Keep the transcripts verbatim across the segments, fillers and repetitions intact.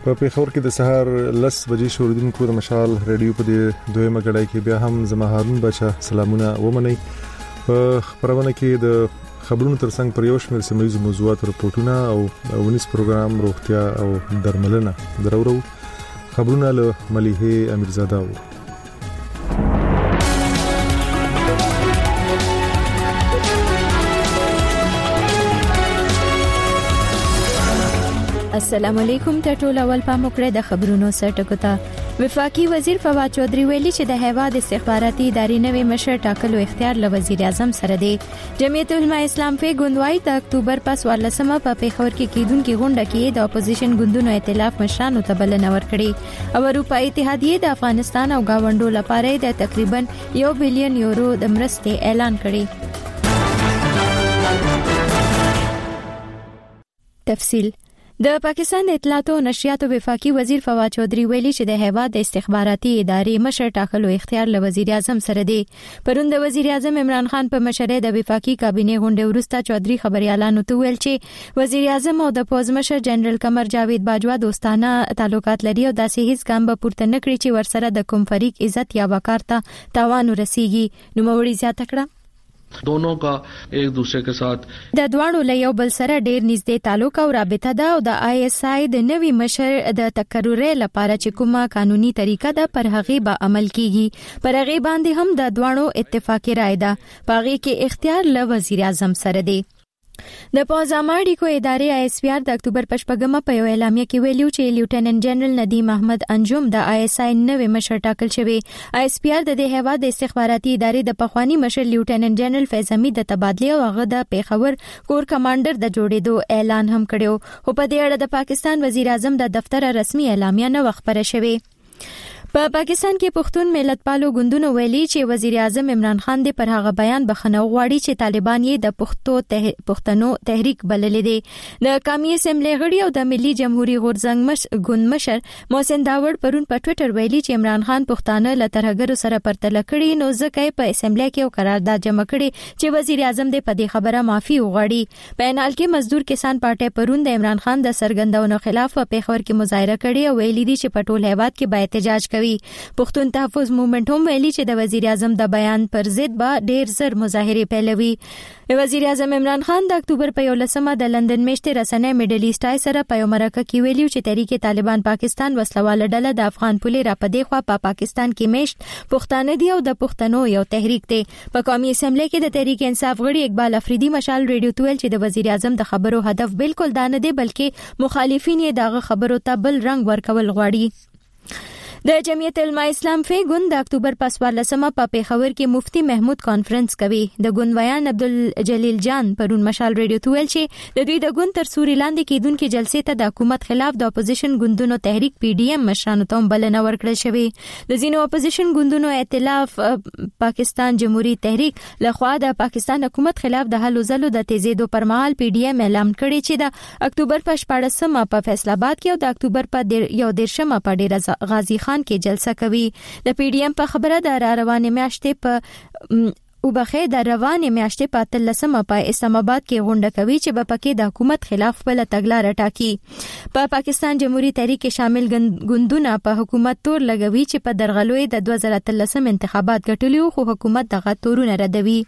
په پیښور کې د سهار لس بجې شوریدونکو د مشال ریډیو په دې دویمه غړای کې بیا هم زما هارون بچا سلامونه ومني. په خبرونه کې د خبرونو ترڅنګ پر یو شمېر سیمه موضوعات رپورټونه او ونیس پروګرام روغتیا او درملنه درورو خبرونه له مليحه امیرزاده و. السلام علیکم ته ټول اول پام وکړه د خبرونو سرټکو ته. وفاقي وزیر فواد چودھری ویلي چې د هیواد استخباراتي ادارې نوې مشر ټاکلو اختیار له وزیر اعظم سره دی. جمعیت علماء اسلام په ګوندوای د اکتوبر په څوارلسمه په پیښور کې کیدونکو غونډه کې د اپوزیشن ګوندونو ائتلاف مشرانو ته بلنه ورکړې او اروپאי اتحادیه د افغانستان او گاونډو لپاره د تقریبا یو بلین یورو د مرستې اعلان کړی. تفصیل د پاکستان د اطلاعات او نشریاتو وفاقي وزیر فواد چودھری ویلي چې د هیواد د استخباراتي ادارې مشر ټاکلو اختیار له وزیر اعظم سره دی. پرون د وزیر اعظم عمران خان په مشرۍ د وفاقي کابینه غونډې وروسته چودھری خبريالانو ته ویل چې وزیر اعظم او د پوز مشر جنرال قمر جاوید باجوا دوستانه تعلقات لري او داسې هیڅ ګام به پورته نکړي چې ورسره د کوم فریق عزت یا وقار ته تاوان ورسیږي. نو موري زیاته کړه दोनों का एक दूसरे के साथ د دوانو له یو بل سره ډیر نږدې تعلق او رابطه ده او د آی اس آی د نوي مشر د تقرر لپاره چې کومه قانوني طریقه ده پر هغه به عمل کیږي. پر هغه باندې هم د دوانو اتفاقی رائے ده. پاغي کې اختیار له وزیر اعظم سره دی. د پوزاماړي کو ادارې آی اس پی آر د اکتوبر پشپږمه په یو اعلامیه کې ویلو چې لیوټیننټ جنرال ندیم احمد انجم د آی اس آی نوې مشر ټاکل شوی. آی اس پی آر د دې هیواد د استخباراتي ادارې د پخوانی مشر لیوټیننټ جنرال فیض حمید د تبادله او هغه د پیښور کور کمانډر د جوړېدو اعلان هم کړو. خو په دې اړه د پاکستان وزیر اعظم د دفتر رسمي اعلامیه نه خبره شوی. په پا پاکستان کې پښتون ملت پالو ګوندونو ویلي چې وزیر اعظم عمران خان دې پر هغه بیان بخنه غواړي چې طالبان یې د پښتو ته... پښتنو تحریک بللې دي. د قومي اسمبلی غړي او د ملي جمهوریت غورځنګ مش ګوند مشر محسن داوړ پرون په ټوئیټر ویلي چې عمران خان پښتانه له ترهګرو سره پرتله کړي نو ځکه په اسمبلی کې یو قرارداد جمع کړي چې وزیر اعظم دې په دې خبره معافي وغواړي. په انال کې مزدور کسان پارټي پرون د عمران خان د سرګندونو خلاف په پیښور کې مظاهره کړې او ویلي دي چې په ټول هیواد کې به احتجاج پښتون تحفظ موومېنټ هم ویلي چې د وزیر اعظم د بیان پر ضد به ډیر زر مظاهره پیلوي. وزیر اعظم عمران خان د اکتوبر په یولسمه د لندن میشتې رسنۍ میډل ایسټ سره په یو مرکه کې ویلي چې تحریک طالبان پاکستان وسلواله ډله د افغان پولې را پدې خوا په پاکستان کې میشت پښتانه دی او د پښتنو یو تحریک دی. په قومي اسمبلی کې د تحریک انصاف غړي اقبال افریدي مشال ریډیو تویل چې د وزیر اعظم د خبرو هدف بالکل دا نه دی بلکې مخالفین یې دغه خبرو ته بل رنگ ورکول غواړي. د جمعیت علماء اسلام فی ګوند د اکتوبر په څوارلسمه په پیښور کې مفتی محمود کانفرنس کوي. د ګوند ویان عبدالجلیل جان پرون مشال ریډیو ته ویل چې د دوی د ګوند تر سوري لاندې کېدونکو جلسې ته د حکومت خلاف د اپوزیشن ګوندونو تحریک پی ډی ایم مشرانو ته بلنه ورکړل شوې. د ځینو اپوزیشن ګوندونو ائتلاف پاکستان جمهوریت تحریک لخوا د پاکستان حکومت خلاف د هلو ځلو د تیزیدو پر مهال پی ډی ایم اعلان کړی چې د اکتوبر په شپاړسمه په فیصل آباد کې او د اکتوبر په یو دیرشمه په ډیر غازی خان کې جلسه کوي. د پی ډی ایم په خبره د روانې میاشتې په او بخې د روانې میاشتې په اتلسمه په اسلام آباد کې غونډه کوي چې په پکې د حکومت خلاف بل تګلارې ټاکي. په پا پاکستان جمهوریت تحریک کې شامل ګوندونه په حکومت تور لګوي چې په درغلوې د دوه زره اتلسم انتخابات ګټلي خو حکومت دغه تورونه ردوي.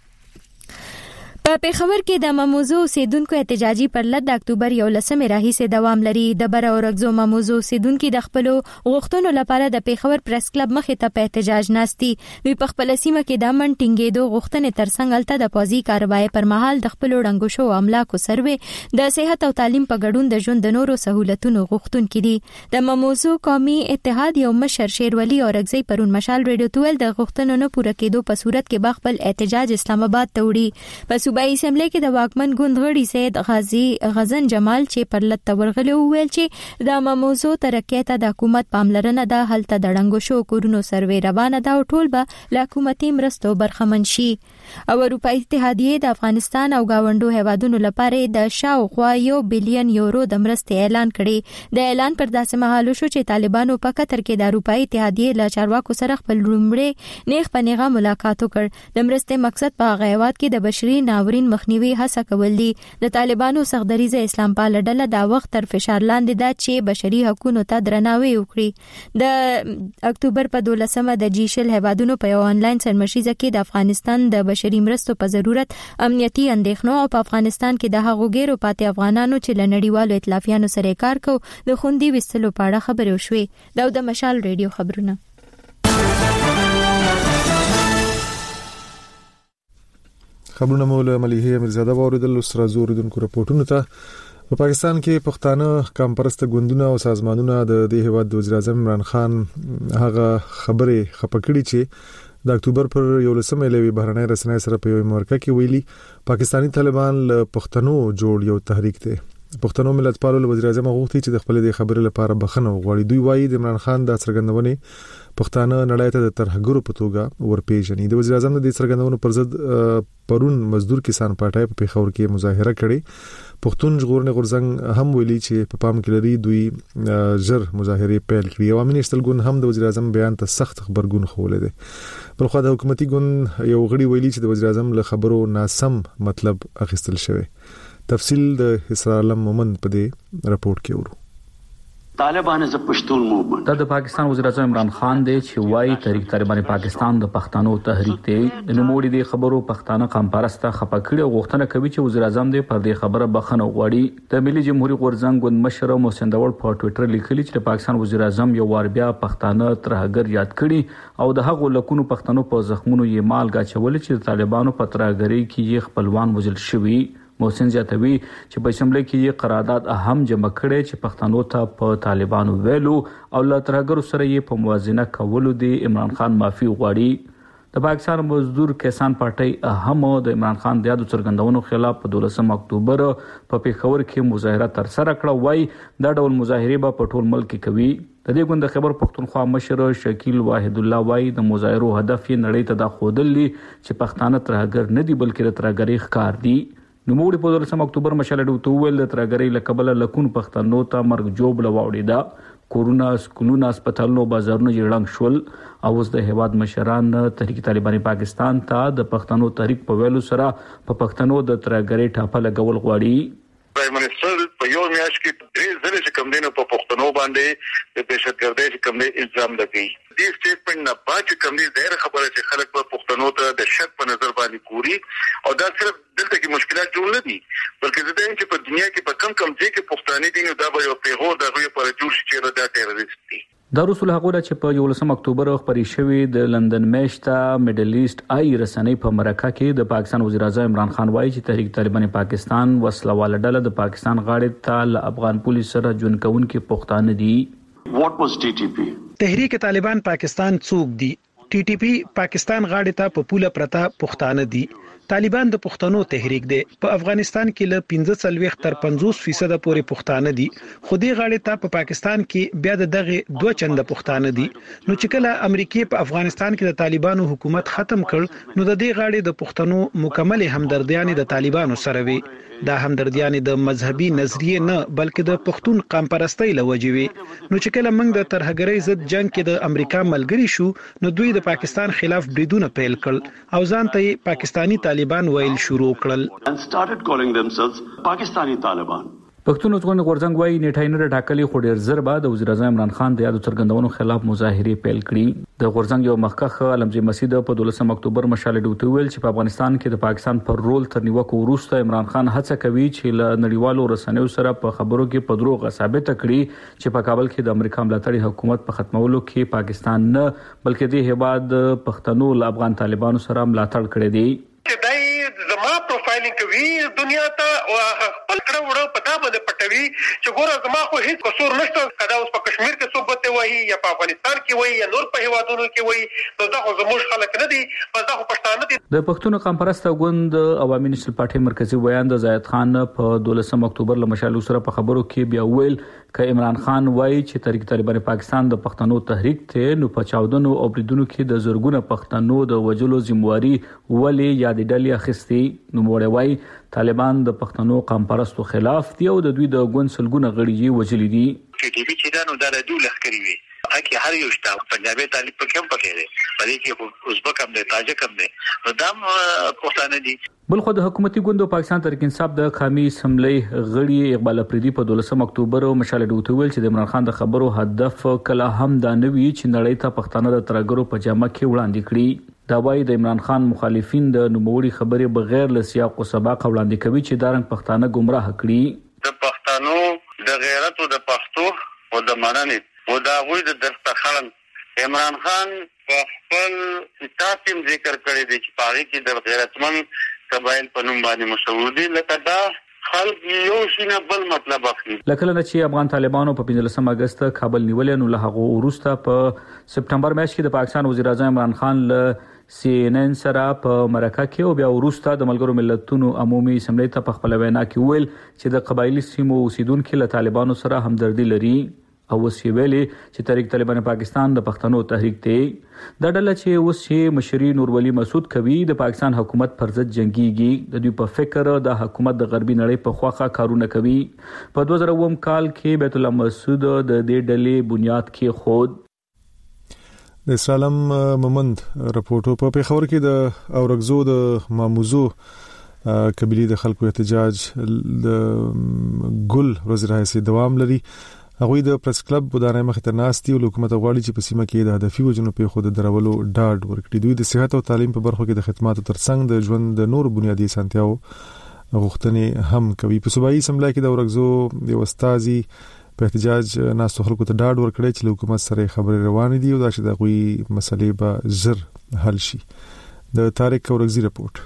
په پیښور کې د مموزو اوسیدونکو احتجاجي پرلط د اکتوبر یولسمې راهیسې دوام لري. د بره اورګزو مموزو اوسیدونکو د خپل غوښتنو لپاره د پیښور پریس کلب مخې ته په احتجاج ناستي. دوی په خپل سیمه کې د امن ټینګېدو غوښتنې ترڅنګ الته د پوځي کاروایی پر مهال د خپل ډنګو شو املاکو سروې د صحت او تعلیم په ګډون د ژوند د نورو سہولتونو غوښتونکي دي. د مموزو قومي اتحاد یو مشر شیرولی اورګزی پرون مشال ریډیو تویل د غوښتنو نه پوره کېدو په صورت کې بخپل احتجاج اسلام آباد ته وړي. په صوبایي اسمبلی کې د واکمن ګوند غړي سید غازی غزن جمال چې پر لټ ورغلي وویل چې د مموزو ترقۍ ته د حکومت پاملرنه ده، هلته د ډنګو شو کورونو سروې روانه ده او ټول به له حکومتي مرستو برخمن شي. او اروپאי اتحادیه د افغانستان او گاونډو هیوادونو لپاره د شاوخوا یو بلین یورو د مرستې اعلان کړي. د اعلان پر داسې مهال شو چې طالبانو په قطر کې د اروپאי اتحادیه له چارواکو سره خپل لومړی نیغ په نیغه ملاقات وکړ. د مرستې مقصد په هغه هیواد کې د بشري ناورین مخنیوي هڅه کول دي. د طالبانو سخدریزه اسلام پال ډله دا وخت تر فشار لاندې ده چې بشري حقوقو ته درناوی وکړي. د اکتوبر په دولسمه د جی شل هیوادونو په یو انلاین سرمشیزه کې د افغانستان د بشري مرستو په ضرورت امنیتي اندېښنو او په افغانستان کې د هغو ګیرو پاتې افغانانو چې له نړیوالو ائتلافیانو سره کار کوي د خوندي وستلو په اړه خبرې وشوې. دا د مشال ریډیو خبرونه. خبرونه مول مليحه مرزاده اوریدل سره زوریدونکو رپورټونو ته. په پاکستان کې پښتانه کمپرست ګوندونه او سازمانونه د دې هیواد د وزیر اعظم عمران خان هغه خبرې خپکړي چې د اکتوبر پر یولسمه لوي بهرنۍ رسنۍ سره په یو مرکه کې ویلي پاکستانی طالبان له پښتنو جوړ یو تحریک دی. پښتنو ملت پالو وزیر اعظم غوښتي چې د خپل د خبرې لپاره بخښنه وغواړي. دوی وایي د عمران خان د څرګندونې پښتانه نړۍ ته د ترهګرو په توګه ورپېژني. د وزیر اعظم د څرګندونو پر ضد پرون مزدور کسان پارټای په پیښور کې مظاهره کړې. پښتون ژغورنې غورځنګ هم ویلي چې په پام کې لري دوی ژر مظاهره پیل کړي. عوامي نشتل ګوند هم د وزیر اعظم بیان ته سخت خبرګون خولې دي. بلخو د حکومتي ګوند یو غړي ویلي چې د وزیر اعظم له خبرو ناسم مطلب اخیستل شوی. تفصیل د اسرار علم مومن په دې رپورت کې ورو. طالبان از پښتون موومنت دا د پاکستان وزیر اعظم عمران خان دی چې وایي تحریک طالبان پاکستان د پښتنو تحریک دی. د نوموړي د خبرو پښتانه قمپرسته خپکړي او غوښتنه کوي چې وزیر اعظم دې پر دې خبره بخښنه وغواړي. د ملي جمهوریت غورځنګ ګوند مشر محسن داوړ په ټوئیټر لیکلي چې د پاکستان وزیر اعظم یو وار بیا پښتانه ترهګر یاد کړي او د هغو لکونو پښتنو په زخمونو یې مالګه اچولې چې د طالبانو په ترهګرۍ کې یې خپلوان وژل شوي. محسن زیاتوي چې په اسمبلی کې یې قرارداد اهم جمع کړي چې پښتنو ته په طالبانو ویلو او له ترهګرو سره یې په موازنه کولو دی عمران خان معافي غواړي. د پاکستان مزدور کسان پارټي هم د عمران خان د یادو څرګندونو خلاف په دولسم اکتوبر په پیښور کې مظاهره تر سره کړه. وای دا ډول مظاهره به په ټول ملک کې کوي. د دې ګوند خبر پښتونخوا مشر شکیل واحد الله وای د مظاهرو هدف یې نړۍ ته دا ښودل چې پښتانه ترهګر نه دي بلکې د ترهګرۍ ښکار دي. نوموړي په دولسم اکتوبر مشال ډوته ویل د ترهګرۍ له کبله لکون پښتنو ته مرګ جوړ لواوړي. دا کورونه سکولونه هسپتالونو بازارونو جوړنګ شول او اوس د هیواد مشران تحریک طالبان پاکستان ته د پښتنو تحریک په ویلو سره په پښتنو د ترهګرۍ ټاپه لګول غواړي. پرایم منسٹر په یو میاشت کې درې ځله چې کوم دینه په پښتنو باندې د دهشتګردۍ چې کوم دی الزام لګي. دې سټیټمنټ نه پاتې کوم دی ډېر خبره چې خلک په پښتنو ته د شک په نظر باندې ګوري او دا صرف دلته کې مشکلات جوړ نه دي بلکې زه دایم چې په دنیا کې په کم کم ځای کې پښتانه دي نو دا به یو پیغور دغه لپاره جوړ شي چې دا ټیرریست دي. دا رسول هغه چې په یولسم اکتوبر خبرې شوې د لندن میشته میډل ایست آی رسنۍ په مرکه کې د پاکستان وزیر اعظم عمران خان وایي چې تحریک طالبان پاکستان وسلواله ډله د پاکستان غاړې ته له افغان پولیس سره جون کوونکي پښتانه دي. What was T T P؟ تحریک طالبان پاکستان څوک دي؟ ټي ټي پی پاکستان غاړې ته په پوله پرتا پښتانه دي. طالبان د پښتنو تحریک دی. په افغانستان کې له پنځه څلوېښت تر پنځوس فیصد پورې پښتانه دي خو دې غاړې ته په پاکستان کې بیا د دغه دوه چنده پښتانه دي. نو چې کله امریکای په افغانستان کې د طالبانو حکومت ختم کړ نو د دې غاړې د پښتنو مکمل همدردیان د طالبانو سره وي. دا همدردیان د مذهبي نظریه نه بلکې د پښتون قوم پرستۍ لوجې وي. نو چې کله موږ د ترهګرۍ ضد جنگ کې د امریکا ملګری شو نو دوی د پاکستان خلاف بریدونه پیل کړل او ځان ته پاکستانی طالبان ویل شروع کړل. and started calling themselves Pakistani Taliban. پښتون ژغورنې غورځنګ وایي نیټه نه ټاکلي خو ډېر زر بعد د وزیر اعظم عمران خان د یادو څرګندونو خلاف مظاهرې پیل کړي. د غورځنګ یو مخکخ علمجي مسعود په دولسم اکتوبر مشال ډوته ویل چې په افغانستان کې د پاکستان پر رول تر نیوکو وروسته عمران خان هڅه کوي چې له نړیوالو رسنیو سره په خبرو کې په دروغ ثابت کړي چې په کابل کې د امریکا ملاتړي حکومت په ختمولو کې پاکستان نه بلکې د هیواد پښتنو له افغان طالبانو سره ملاتړ کړی دی. چې دای زما پروفایلینګ کوي دنیا ته او خپل کړه وړو پتا باندې پټوي چې ګوره زما خو هیڅ قصور نشته کدا اوس په کشمیر کې څوک بته وایي یا په افغانستان کې وایي یا نور په هیوادونو کې وایي نو دا خو زموږ خلک نه دي بس دا خو پښتانه دي. د پښتون قوم پرسته ګوند عوامي نشل پارټي مرکزی ویان د زاید خان په دولسم اکتوبر له مشالو سره په خبرو کې بیا ویل ک عمران خان وایي چې تحریک طالبان پاکستان د پښتنو تحریک ته نو په چاودنو او بریدونو کې د زورګونه پښتنو د وجلو ذمہواری ولې یاد ډلې اخیستي. نو موړ وایي طالبان د پښتنو قوم پرستو خلاف دی او د دوی د ګوند سلګونه غړي وجلي دي. ټي ټي پی چې دا نو دا د دوه لخرې وي اکی هر یو شته پنجابي طالب په کوم پکې دی په دې کې ازبک هم دی تاجک هم دی نو دا پښتانه دي. بلخو د حکومتي ګوندو پاکستان تحریک انصاف د قومي اسمبلی غړي اقبال افریدي په دولسم اکتوبر مشال ډوټ ویل چې د عمران خان د خبرو هدف کله هم دا نه وی چې نړۍ ته پښتانه د ترګرو په جامه کې وړاندې کړي. دا وايي د عمران خان مخالفین د نوموړي خبرې بغیر له سیاق او سباق وړاندې کوي چې دارنګ پښتانه گمراه کړي. د پښتنو د غیرت او د پښتو او د مړنې او د غوي د درستخان عمران خان په خپل کتاب کې ذکر کړی دی چې پاره کې د غیرتمن قبایل په نوم باندې مشهور دي لکه دا خلک یو شینه بل مطلب اخلي. لکه نه چې افغان طالبانو په پنځلسم اگست کابل نیولې نو له هغه وروسته په سپټمبر میاشت کې د پاکستان وزیر اعظم عمران خان له سی ان ان سره په مرکه کې او بیا وروسته د ملګرو ملتونو عمومي اسمبلی ته په خپل وینا کې ویل چې د قبایلی سیمو اوسیدونکو له طالبانو سره همدردي لري او وسی ویلي چې تحریک طالبان پاکستان د پښتنو تحریک دی. د ډله چې اوس چې مشري نور ولی مسعود کوي د پاکستان حکومت پر ضد جنگيږي د دوی په فکر د حکومت د غربي نړۍ په خواخه کارونه کوي. په دوه زره اووه کال کې بیت الله مسعود د دې ډلې بنیاد کې خود د اسلام ممند رپورټو په پیښور کې د اورګزو د ماموزو قبيلي د خلکو احتجاج د ګل ورځ راځي دوام لري. هغه د پریس کلب ودانۍ مخ ته ناستي او حکومت غواړي چې په سیمه کې د هدفي وجنو په خود درولو ډاډ ورکړي. دوی د صحت او تعلیم په برخو کې د خدماتو ترڅنګ د ژوند د نور بنیادی سنتیاو غوښتنې هم کوي. په صوبایي اسمبلی کې د اورګزو د استاذي په احتجاج ناس خلکو ته ډاډ ورکړي چې حکومت سره خبرې روانې دي او دا چې د غوي مسلې به زر حل شي. د طارق اورګزي رپورت.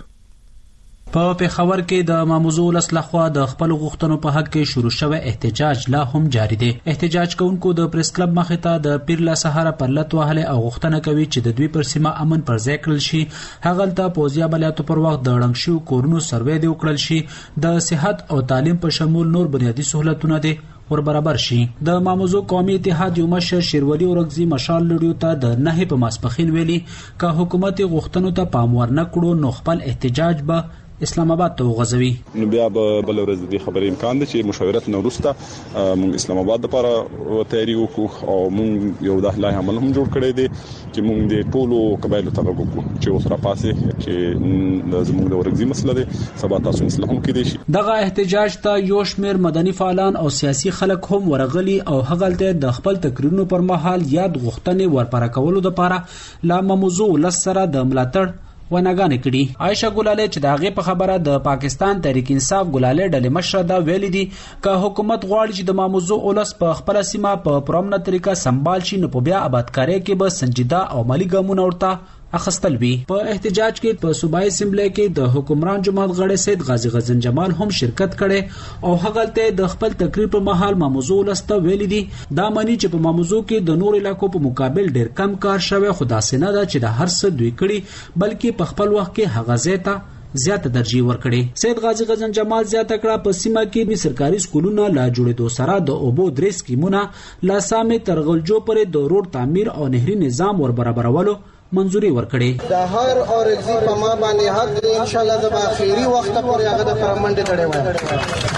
په پیښور کې د ماموزو ولس لخوا د خپل غوښتنو په حق کې شروع شوی احتجاج لا هم جاری دی. احتجاج کوونکو د پریس کلب مخې ته د پیر له سهار پر لټ وهله او غوښتنه کوي چې د دوی پر سیمه امن پر ځای کړل شي. هغه ته پوزي عملیاتو پر وخت د ړنګ شو کورونو سروې دی وکړل شي. د صحت او تعلیم په شمول نور بنیادی سہولتونه دي ور برابر شي. د ماموزو قومي اتحاد یو مشر شیرولی اورګزي مشال لړیو ته د نه په ماسپخین ویلي ک حکومت غوښتنو ته پام ور نه کړو نو خپل احتجاج به اسلام آباد ته وغځوي. نو بیا به بل ورځ د خبرې امکان دی چې مشاورت نو وروسته موږ اسلام آباد لپاره تیاری وکړو او موږ یو د لایحه عمل هم جوړ کړی دی چې موږ د ټولو قبایلو ته وګورو چې اوس را پاسه چې زموږ د ورګزي مسله دی سبا تاسو اسلام هم کې دي شي. دغه احتجاج ته یو شمېر مدني فعالان او سیاسي خلک هم ورغلي او هغه د خپل تقریرونو پر مهال یاد غوښتنې ورپاره کولو لپاره لا ماموزو لسره د ملاتړ وناګانې کړي. عائشہ ګلاله چې داغه په خبره د پاکستان تحریک انصاف ګلاله ډلې مشر دا ویلي دي ک حکومت غواړي چې د ماموزو اولس په خپل سیمه په پرامنه طریقه سمبال شي نو په بیا آبادکاري کې به سنجیده او مالی ګامونه ورته اخستل وی. په احتجاج کې په صوبایي اسمبلی کې د حکمران جماعت غړي سید غازی غزن جمال هم شرکت کړي او هغه ته د خپل تقریر په مهال ماموزو لسته ویلي دي دا معنی چې په ماموزو کې د نور علاقو په مقابل ډیر کم کار شوی خدا سينه دا چې د هر څه دوی کړي بلکې په خپل وخت کې هغه زیاته زیاته ترجیح ورکړي. سید غازی غزن جمال زیاته کړه په سیمه کې د سرکاري سکولونو لا جوړېدو سره د اوبو درې سکیمونه لا سامې ترغلجو پرې د روډ تعمیر او نهري نظام ور برابرولو منظوري ورکړي. د هر اورګزي په ما باندې حق دی ان شاء الله د اخیری وخت پورې هغه د پرمنډ کړي وای.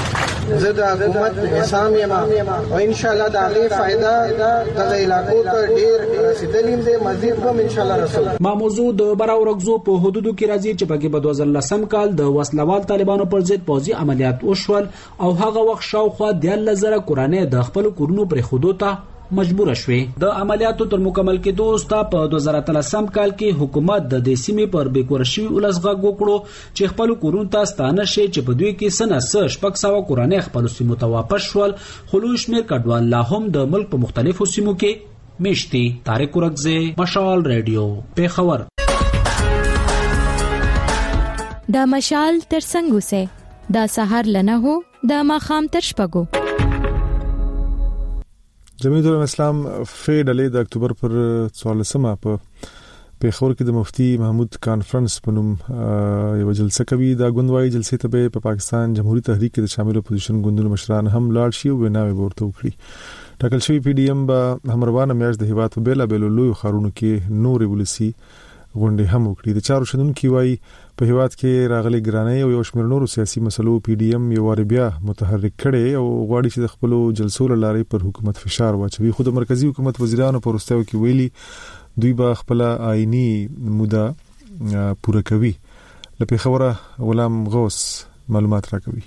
زه د حکومت حساب یم او ان شاء الله د هغه فائدہ د علاقو ته ډیر رسیدلیم دي مزید هم ان شاء الله رسول. ماموزو د براورګزو په حدودو کې راځي چې پکې په دوه زره لسم کال د وسلوال طالبانو پر ضد پوځي عملیات وشول او هغه وخت شاوخوا د لزره قرانه د خپل کورونو پر خودو ته مجبور شوه. د عملیاتو تر مکمل کېدو وروسته په دوه زره اتلسم کال کې حکومت د دې سیمې پر بیکورشي ولسغه وکړو چې خپل کورون ته ستانه شي چې په دوی کې سنه سه شپږ سوه قرانه خپل سیمو ته واپس شول. خلوش میر کډوال لا هم د ملک په مختلفو سیمو کې میشتي. طارق اورګزي مشال رادیو پیښور. د مشال ترڅنګ سه د سحر لنه هو د ماخام تر شپګو. جمعیت العلماء اسلام فیډلې د اکتوبر پر څوارلسمه په پیښور کې د مفتی محمود کانفرنس په نوم یو جلسه کوي. دا غونډوي جلسې ته په پاکستان جمهوریت تحریک کې د شامل اپوزیشن ګوندونو مشران هم لاړ شي او ویناوي ورته وکړي. ټاکل شوی پی ډی ایم به همروانه میاشت د هیواد په بیلا بیلو لوی خارونو کې نور ولسی غونډې هم وکړي. د چارو شندونکو وایي په هیواد کې راغلي ګرانۍ او یو شمېر نورو سیاسي مسلو پی ډی ایم یو وار بیا متحرک کړي او غواړي چې د خپل جلسو لارې پر حکومت فشار واچوي. خو د مرکزی حکومت وزیرانو پر واستاو کې ویلي دوی به خپل آئینی موده پوره کوي. لپاره خبره غلام غوث معلومات راکوي.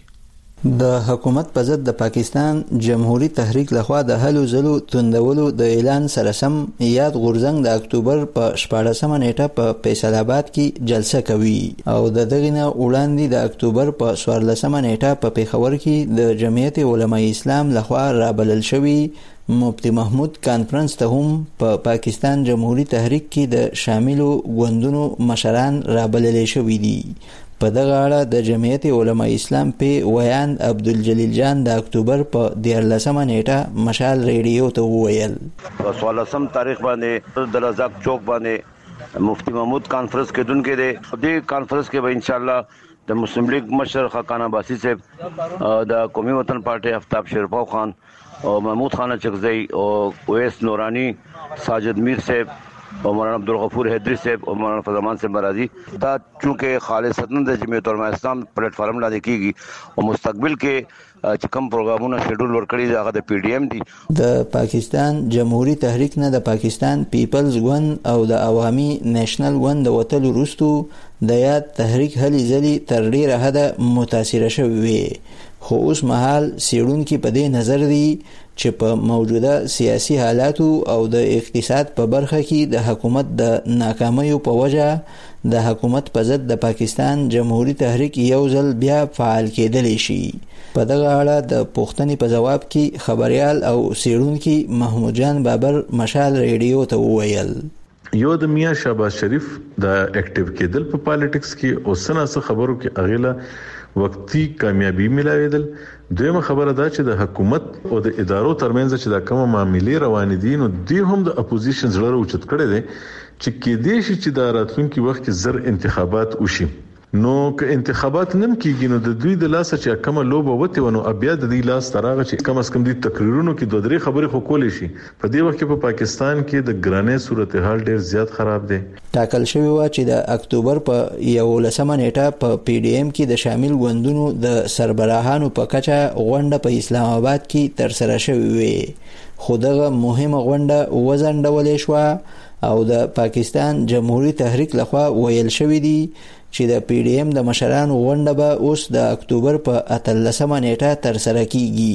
د حکومت په ضد د پاکستان جمهوریت تحریک لخوا د هلو زلو توندولو د اعلان سره سم یاد غورځنګ د اکتوبر په شپاړسمه نیټه په فیصل آباد کې جلسه کوي او د دغه نه وړاندې د اکتوبر په څوارلسمه نیټه په پیښور کې د جمعیت علماء اسلام لخوا رابلل شوی مفتی محمود کانفرنس ته هم په پا پاکستان جمهوریت تحریک کې د شاملو ګوندونو مشران رابلل شوی دي. په دغه اړه د جمعیت علماء اسلام په ویان عبدالجلیل جان د اکتوبر په دیارلسمه نیټه مشال ریډیو ته وویل په څوارلسم تاریخ باندې د رزاق چوک باندې مفتی محمود کانفرنس کې دونکو دی. دې کانفرنس کې به ان شاء الله د مسلم لیگ مشر خاقان عباسی صاحب د قومي وطن پارټي آفتاب شیرپاو خان او محمود خان چغزئی او اویس نورانی ساجد میر صاحب او مولانا عبدالغفور حیدری صاحب او مولانا فضلمان صاحب مرادی دا چونکه خالصتاً د جمعیت علماء اسلام پلیټ فارم لاندې کیږي او مستقبل کې چې کوم پروګرامونه شیډول ورکړي هغه د پی ډی ایم دي. د پاکستان جمهوریت تحریک نه د پاکستان پیپلز ګوند او د عوامي نېشنل ګوند د وټل وروستو د یاد تحریک هلي ځلي تر ډیره حده متاثره شوی وي. خو اوس مهال سیړونکي په دې نظر دي چې په موجوده سیاسي حالاتو او د اقتصاد په برخه کې د حکومت د ناکامیو په وجه د حکومت په ضد د پاکستان جمهوریت تحریک یو ځل بیا فعال کېدلی شي. په دغه اړه د پوښتنې په جواب کې خبريال او سیړونکي محمود جان بابر مشال ریډیو ته وویل یو د میاں شهباز شریف د اکټیو کېدل په پالیټکس کې او سناسه خبرو کې اغیله وقتی کامیابی ملاویدل. دویمه خبره دا چې د حکومت او د ادارو ترمنځ چې د کومه معاملې روان دي نو دوی هم د اپوزیشن زړه اوچت کړي دي چې کې دې شي چې د راتلونکي وخت کې زر انتخابات وشي. نو که انتخابات نم کیږي نو د دوی د لاس چې کومه لوبه وته ونو بیا د دې لاس تراغه چې کم اس کم دي تقریرونو کې دوه درې خبرې خو کولې شي. په دې وخت کې په پاکستان کې د ګرانې صورتحال ډېر زیات خراب دي. ټاکل شوی و چې د اکتوبر په یولسمه نیټه په پی ډی ایم کې د شامل ګوندونو د سربراهانو په کچه غونډه په اسلام آباد کې تر سره شوې وي. خو دغه مهمه غونډه وزنډولې شو او د پاکستان جمهوریت تحریک لخوا ویل شوی دی چې د پی ډی ایم د مشرانو غونډه به اوس د اکتوبر په اتلسمه نیټه تر سره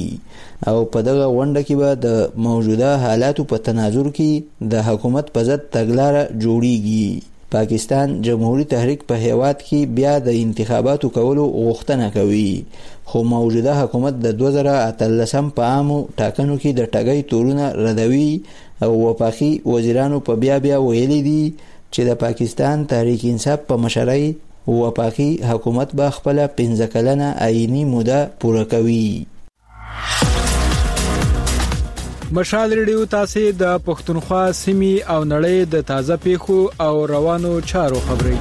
کیږي او په دغه غونډه کې به د موجوده حالاتو په تناظر کې د حکومت په ضد تګلاره جوړیږي. پاکستان جمهوریت تحریک په هیواد کې بیا د انتخاباتو کولو غوښتنه کوي خو موجوده حکومت د دوه زره اتلسم په عامو ټاکنو کې د ټګۍ تورونه ردوي او وفاقي وزیرانو په بیا بیا ویلي دي چې د پاکستان تحریک انصاف په مشرۍ وفاقي حکومت به خپل پنځه کلنه آئینی موده پوره کوي. مشال ریډیو تاسو د پښتونخوا سیمې او نړۍ د تازه پیښو او روانو چارو خبري.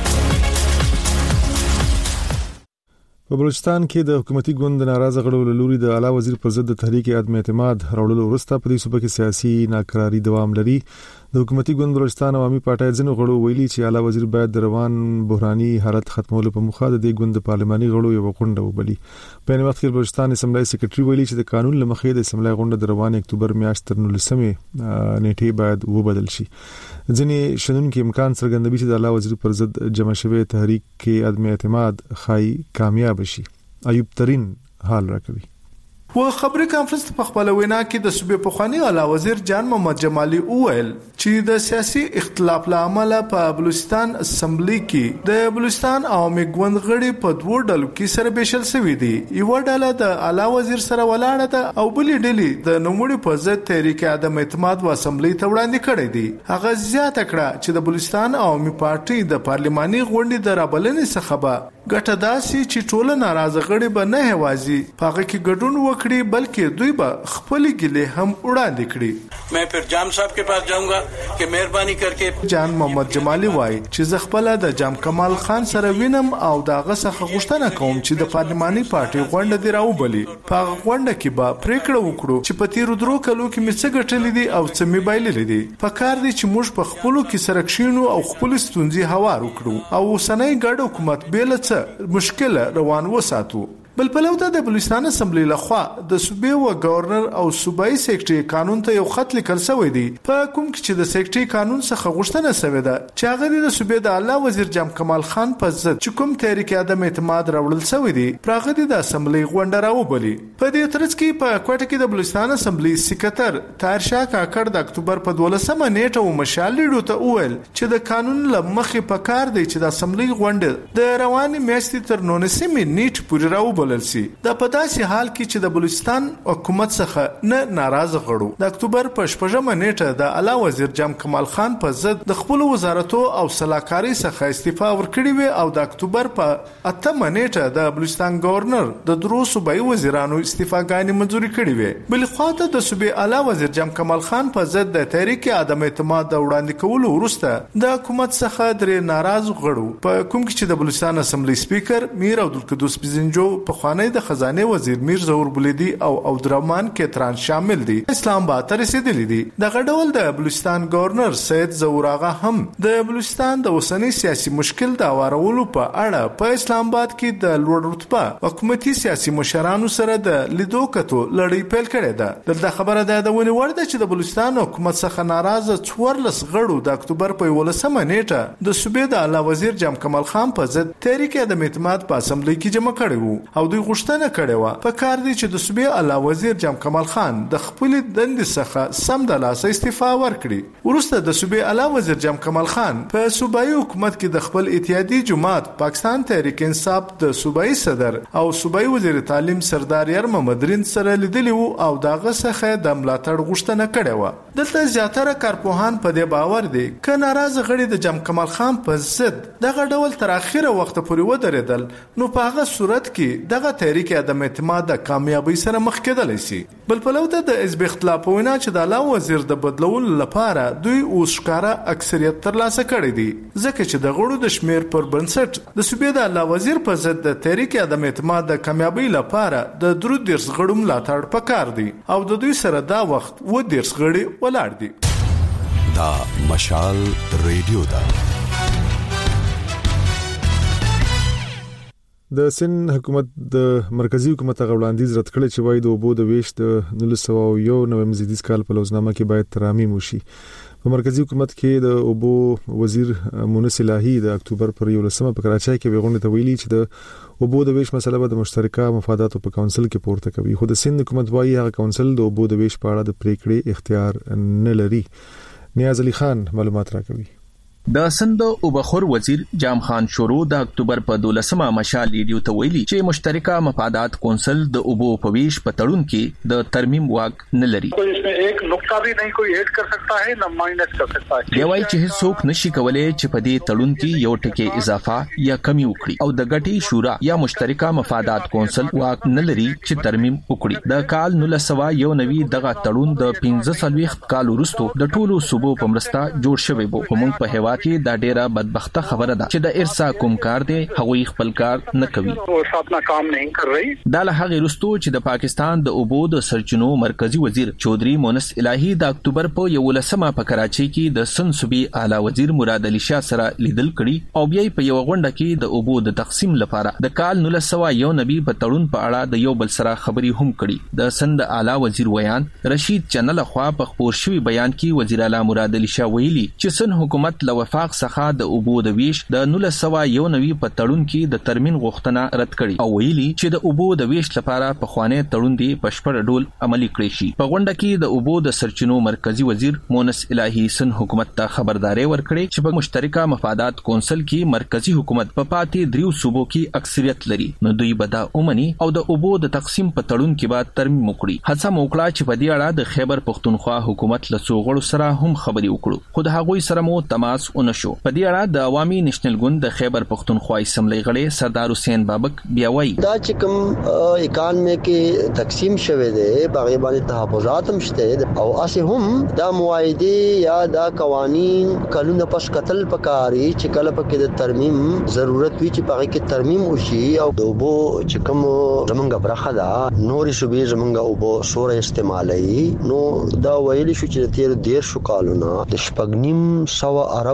په بلوچستان کې د حکومتي ګوند ناراضه غړو لوري د اعلی وزیر پر ضد تحریک عدم اعتماد راوړلو وروسته په دې صوبه کې سیاسي ناکراری دوام لري. د حکومتي ګوند بلوچستان عوامي پارټي ځینو غړو ویلي چې اعلی وزیر باید د روان بحراني حالت ختمولو په مخه د دې ګوند پارلماني غړو یو غونډه وبلي. په نوښت کې بلوچستان اسمبلی سیکریټري ویلي چې د قانون لمخې د اسمبلی غونډه د روان اکتوبر میاشت تر نولسمه نیټه باید وبدل شي. ځینې شنونکو امکان څرګندوي چې د اعلی وزیر پر ضد جمع شوی تحریک کې عدم اعتماد خای کامیاب شي. ایوب ترين حال راکوي. و خبري کانفرنس په خپل وینا کې د صوبې پخوانی اعلی وزیر جان محمد جمالي وویل چې د سیاسي اختلاف لامل په بلوچستان اسمبلی کې د بلوچستان عوامي ګوند غړي په دوه ډلو کې سره بشل شوی دي. یو ډله د اعلی وزیر سره ولاړه ده او بلې ډلې د نوموړي په ضد تحریک عدم اعتماد و اسمبلی ته وړاندې کړې دي. هغه زیاته کړه چې د بلوچستان عوامي پارټي د پارلماني غونډې د رابلنې څخه به ګټه داسي چې ټول ناراضه غړي به نه هوازي پاغه کې ګډون وکړي بلکې دوی به خپل ګلې هم وړاندې کړي. मैं फिर जाम साहब के पास जाऊंगा कि मेहरबानी करके جان محمد جمالي وایي چې زه خپل د جام کمال خان سره وینم او داغه څخه غوښتنه کوم چې د پارلماني پارټي غونډه دی راوبلي. په غونډه کې به پریکړه وکړو چې په تیر درو کلو کې مې څه ګټلې دي او څه مې بایللې دي. په کار دي چې موږ په خپلو کې سره کښینو او خپل ستونزې هوار وکړو او اوسنۍ ګډ حکومت بیل څه مشکل روان وساتو. بل پلوته د بلوچستان اسمبلی لخوا د صوبې و گورنر او صوبایي سیکریټري قانون ته یو خط لیکل شوی دی په کوم کې چې د سیکریټري قانون څخه غوښتنه شوې ده چې هغه د صوبې د اعلی وزیر جام کمال خان په ضد چې کوم تحریک عدم اعتماد راوړل شوی دی پراغه د اسمبلی غونډه راوبلي. په دې ترڅ کې په کوټه کې د بلوچستان اسمبلی سکرټر طاهر شاه کاکړ د اکتوبر په دولسمه نیټه و مشال لیډو ته وویل چې د قانون لمخې په کار دی چې د اسمبلی غونډه د رواني میاشتې تر نولسمې نیټ پورې راوبلل شي. دا په داسې حال کې چې د بلوچستان حکومت څخه نه ناراضه غړو د اکتوبر په شپږمه نیټه د اعلی وزیر جام کمال خان په ضد د خپل وزارتو او سلاکاري څخه استعفا ورکړې وي او د اکتوبر په اتمه نیټه د بلوچستان گورنر د درو صوبایي وزیرانو استعفاګانې منځوري کړې وي. بل خواته د صوبې اعلی وزیر جام کمال خان په ضد د تحریک عدم اعتماد د وړاندې کولو وروسته د حکومت څخه درې ناراض غړو په کوم کې چې د بلوچستان اسمبلی سپیکر میر عبدالقدوس پزنجو په خوانی د خزانه وزیر میر ظهور بلیدي او عبدالرحمن کتران شامل دي اسلام آباد ته رسیدلي دي. دغه ډول د بلوچستان گورنر سید ظهور آغا هم د بلوچستان د اوسنی سیاسي مشکل د اوارولو په اړه په اسلام آباد کې د لوړ رتبه حکومتي سیاسي مشرانو سره د لیدو کتو لړۍ پیل کړې ده. دلته خبره ده د ونی ورده چې د بلوچستان حکومت څخه ناراضه څوارلس غړو د اکتوبر په یولسمه نیټه د صوبې د اعلی وزیر جام کمال خان په ضد تحریک عدم اعتماد په اسمبلی کې جمع کړي وو او دوی غوښتنه کړې و په کار دي چې د صوبې اعلی وزیر جام کمال خان د خپل دندې څخه سم د لاس استعفا ورکړي. ورسته د صوبې اعلی وزیر جام کمال خان په صوبایي حکومت کې د خپل اتحادیې جماعت پاکستان تحریک انصاف د صوبایي صدر او صوبایي وزیر تعلیم سردار یار محمد رین سره لیدلی وو او دغه څخه د ملاتړ غوښتنه کړې و. دلته زیاتره کارپوهان په دې باور دي ک ناراض غړي د جام کمال خان په ضد دغه ډول تر اخره وخت پورې ودرېدل نو په هغه صورت کې دغه تحریک عدم اعتماد د کامیابی سره مخ کېدلی شي. بل پلوته د حزب اختلاف وینا چې د اعلی وزیر د بدلولو لپاره دوی اوس ښکارا اکثریت ترلاسه کړی دی ځکه چې د غړو د شمیر پر بنسټ د صوبې د اعلی وزیر په ضد د تحریک عدم اعتماد د کامیابی لپاره د درو دیرس غړو ملاتړ پکار دی او د دوی سره دا وخت و دیرس غړي ولاړ دي. دا مشال ریډیو دا د سن حکومت د مرکزی حکومت غوړاندیز رد کړی چې وایي د اوبو د ویش د نولس سوه یو نوې مزیدیز کال په لوزنامه کې باید ترامیم وشي. په مرکزی حکومت کې د اوبو وزیر مونس الهی د اکتوبر پر یولسمه په کراچۍ کې ویغونډه ته ویلي چې د اوبو د ویش مسله به د مشترکه مفاداتو په کونسل کې پورته کوي خو د سند حکومت وايي هغه کونسل د اوبو د ویش په اړه د پریکړې اختیار نه لري. نیاز علي خان معلومات راکوي. د سند او بخور وزیر جام خان شورو د اکتوبر په دولسمه مشال ریډیو ته ویلي چې مشترکه مفادات کونسل د اوبو په ویش په تړون کې د ترمیم واک نه لري. کوئی اس میں ایک نقطہ بھی نہیں کوئی ایڈ کر سکتا ہے نہ مائنس کر سکتا ہے. دی وايي چې هیڅوک نشي کولای چې په دې تړون کې یو ټکی اضافه یا کمی وکړي او د ګټي شورا یا مشترکه مفادات کونسل واک نه لري چې ترمیم وکړي. د کال نولس سوه یو نوي دغه تړون د پنځه څلوېښت کال وروسته د ټولو صوبو په مرسته جوړ شوی وو. موږ په هوا کې دا ډیره بدبخته خبره ده چې د ارسا کوم کار دی هغوی خپل کار نه کوي او خپل کام نه کوي. دا له هغه وروسته چې د پاکستان د اوبو د سرچینو مرکزی وزیر چودري مونس الهی د اکتوبر په یولسمه په کراچۍ کې د سن صوبې اعلی وزیر مراد علي شاه سره لیدل کړي او بیا په یو غونډه کې د اوبو د تقسیم لپاره د کال نولس سوه یو نوي په تړون په اړه د یو بل سره خبري هم کړي. د سند اعلی وزیر ویان رشید چنل خوا په خبر شوی بیان کې وزیر اعلی مراد علي شاه ویلي چې سن حکومت له وفاق څخه د اوبو د ویش د نولس سوه یو نوي په تړون کې د ترمیم غوښتنه رد کړي او ویلي چې د اوبو د ویش لپاره په خوانه تړون دی په شپږ ډول عملی کړی شي. په غونډه کې د اوبو د سرچینو مرکزی وزیر مونس الهی سن حکومت ته خبرداري ورکړي چې په مشترکه مفادات کونسل کې مرکزی حکومت په پاتې دریو صوبو کې اکثریت لري نو دوی به دا اومني او د اوبو د تقسیم په تړون کې به ترمیم وکړي. هڅه موکړه چې په دې اړه د خیبر پښتونخوا حکومت له څوغړو سره هم خبري وکړو خو د هغوی سره مو تماس ونشو. په دې اړه د عوامي نېشنل ګوند د خیبر پښتونخوا اسمبلی غړي سردار حسین بابک بیا وایي دا چې کوم اکانوي کې تقسیم شوه دی باغې باندې تحفظات هم شته او اسه هم دا معاهده یا دا قوانین کلونه پس قتل پکاري چې کله پکې د ترمیم ضرورت وي چې باغې کې ترمیم وشي او د اوبو چې کوم زمونږ برخه ده نورې صوبې زمونږ اوبو سوره استعمالي نو دا ویل شو چې تیر ډیر شو کالونه د شپږنیم سو عرب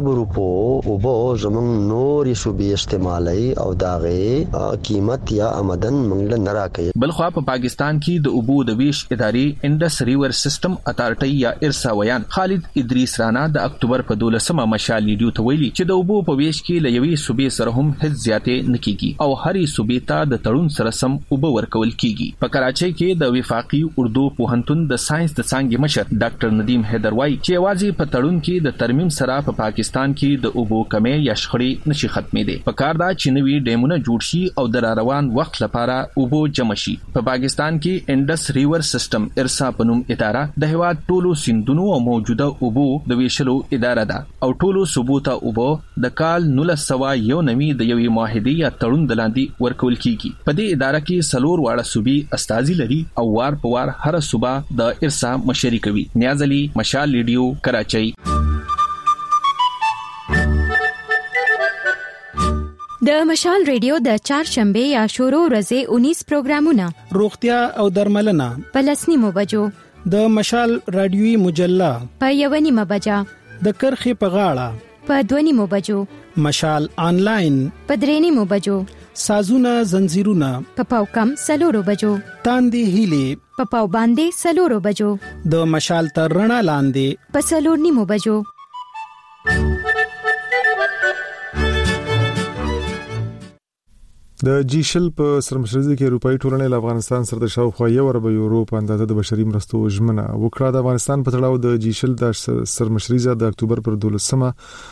ارب روپو وبو زمونږ نور صوبې استعمالي او داغه قیمت یا آمدن موږ نه راکړي. بلخوا په پاکستان کې د اوبو د ویش ادارې انډس ریور سیستم اتارټي یا ارسا ویان خالد ادریس رانا د اکتوبر په دولسمه مشال لیډیو ته ویلي چې د اوبو په ویش کې لوي صوبې سره هم هیڅ زیاتې نه کیږي او هرې صوبې ته د تړون سره سم اوبو ورکول کیږي. په کراچۍ کې د وفاقي اردو پوهنتون د ساينس د څانګې مشر ډاکټر ندیم حیدر وايي چې یوازې په تړون کې د ترمیم سره په پاکستان کې د اوبو کمی یا شخړې نشي ختمېدي. په کار دا چې نوي ډیمونه جوړ شي او د روان وخت لپاره اوبو جمع شي. په پاکستان کې انډس ریور سیستم ارسا پنوم اداره د هیواد ټولو سیندونو او موجوده اوبو د ویشلو اداره ده او ټولو صوبو ته اوبو د کال نولس سوه یو نوي د یوې معاهدې یا تړون د لاندې ورکول کیږي. په دې اداره کې سلور واړه صوبې استازي لري او وار په وار هر صوبه د ارسا مشري کوي. نیاز علي، مشال ریډیو، کراچۍ. د مشال ریډیو د چهارشنبه یا شورو ورځې انیس پروګرامونه روغتیا او درملنه په لسنیمو بجو، د مشال رادیوي مجله په یو نیمه بجا، د کرخي په غاړه په دوه نیمو بجو، مشال آنلاین په درې نیمو بجو، سازونه زنجیرونه په پاو کم سلورو بجو، تاندې هیلي په پاو باندې سلورو بجو، د مشال تر رڼا لاندې په سلور نیمو بجو. د جیشل په سرمشرزي کې اروپאי ټولنې له افغانستان سره د شاوخوا یو ارب یورو په اندازه د بشري مرستو ژمنه وکړه. د افغانستان په تړاو د جیشل د سرمشرزي د اکتوبر پر دولسمه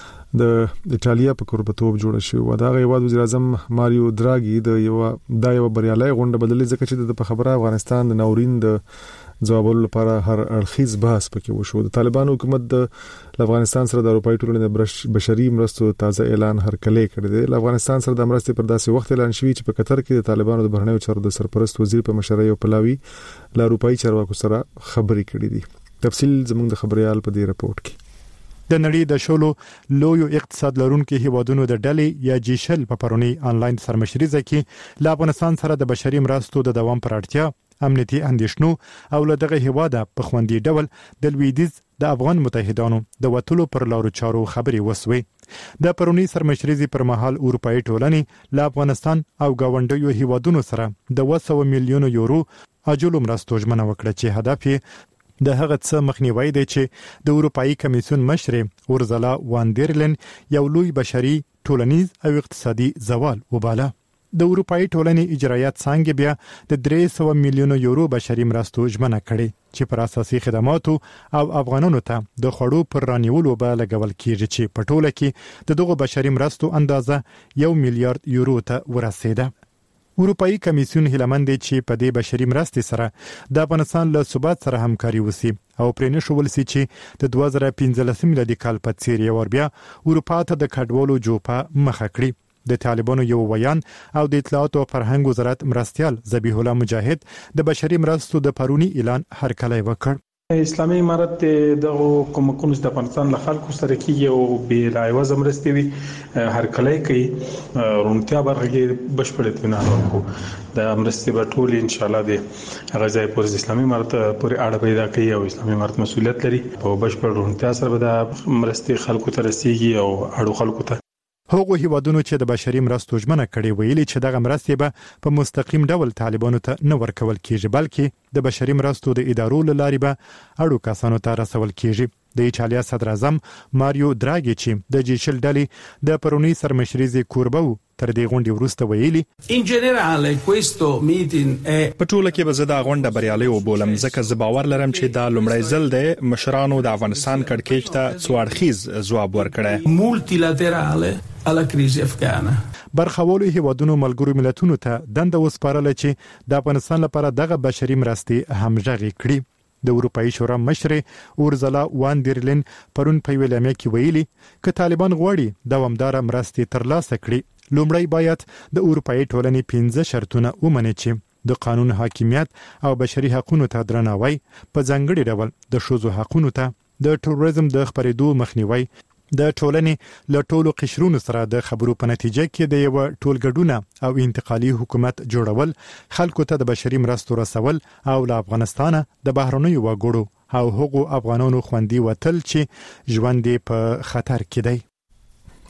د ایټالیا په کوربتوب جوړ شو و. دا غواد وزیر اعظم ماریو دراګي د یو د یو بریالي غونډه بدلې ځکه چې د په خبره افغانستان د ناورین د ځوابولو لپاره هر اړخیز بحث پکې وشو. د طالبان حکومت د افغانستان سره د اروپאי ټولنې د بشري مرستو تازه اعلان هرکلی کړی دی. افغانستان سره د مرستې پر داسې وخت اعلان شوی چې په قطر کې د طالبانو د بهرنیو چارو د سرپرست وزیر په مشرۍ او پلاوی له اروپאי چارواکو سره خبرې کړې دي. تفصیل زموږ د خبريال په دې رپورت کې. د نړۍ د شولو لویو اقتصاد لرونکو هیوادونو د ډلې یا جیشل په پرونی انلاین سرمشريزه کې له افغانستان سره د بشري مرستو د دوام پر اړتیا، امنیتي اندیشنو او له دغه هیواده په خوندي ډول د لویدیز د افغان متحدانو د وټلو پر لارو چارو خبري وسوي. د پرونی سرمشريزي پر مهال اروپאי ټولنې له افغانستان او گاونډیو هیوادونو سره د دوه سوه میلیون یورو اجلو مرستو ژمنه وکړه چې هدف یې د هغه څه مخنیوي دی چې د اروپאי کمیسیون مشر اورزلا واندرلن یو لوی بشري ټولنیز او اقتصادي زوال وباله. د اروپאי ټولنې اجرایات څنګه بیا د درې سوه میلیون یورو بشري مرستو ژمنه کړې چې پر اساسي خدماتو او افغانانو ته د خړو پر رانیولو به لګول کیږي چې په ټوله کې د دغه بشري مرستو اندازه یو میلیارډ یورو ته ورسیده. اروپאי کمیسیون هلمند چې په دې بشري مرستې سره د افغانستان له ثبات سره همکاري وسی او پرې نشول سي چې د دوه زره پنځلسم میلادي کال په څیر یو بیا اروپا ته د کډوالو جوپه مخه کړی. د طالبانو یو ویان او د اطلاعات او فرهنګ وزارت مرستيال ذبیح الله مجاهد د بشري مرستو د پرونی اعلان هرکلی وکړ. اسلامي امارت دغه کومکونو د افغانستان له خلکو سره کیږي او به لایوازه مرستې وي هرکلی کوي رونتیا برغه بشپړ اطمینان ورکو د مرستې په ټول ان شاء الله د غزای پر اسلامي امارت پر اړه پیدا کوي او اسلامي امارت مسولیت لري او بشپړ رونتیا سره د مرستې خلکو ته رسیږي او اړو خلکو ته. هغه هیوادونو چې د بشري مرستو ژمنه کړې ویلي چې دغه مرستې به په مستقیم ډول طالبانو ته نه ورکول کیږي بلکې د بشري مرستو د ادارو لاري به اړو کسانو ته رسول کیږي. د ایټالیا صدر اعظم ماریو دراګي چې د جیشل ډلې د پرونی سرمشريزي کوربو تر دې غونډې وروسته ویلي ان جنرال کوستو میټینګ په ټوله کې به زه دا غونډه بریالي وبولم ځکه زه باور لرم چې دا لومړی ځل د مشرانو د افغانستان کړکېچ ته څوارخیز ځواب ورکړي مولټیلاترال اله کریزه افغانه. برخوالو هیوادونو ملګرو ملتونو ته دنده وسپارل چې د افغانستان لپاره دغه بشري مرستې همغږي کړي. د اروپאי شورا مشر اورزلا واندرلن پرون په ویلامه کې ویلي ک طالبان غواړي دوامدار مرستې ترلاسه کړي لومړی باید د اروپאי ټولنې پنځه شرطونه ومني چې د قانون حاکمیت او بشري حقوقو ته درناوی په ځانګړي ډول د شوزو حقوقو ته د ټوریزم د خبرېدو مخنیوي د ټولنې له ټولو قشرونو سره د خبرو په نتیجه کې د یو ټولګډونه او انتقالي حکومت جوړول خلکو ته د بشري مرستو رسول او له افغانستان د بهرنیو وګړو او حقوق افغانانو خوندي وتل چې ژوند په خطر کې دی.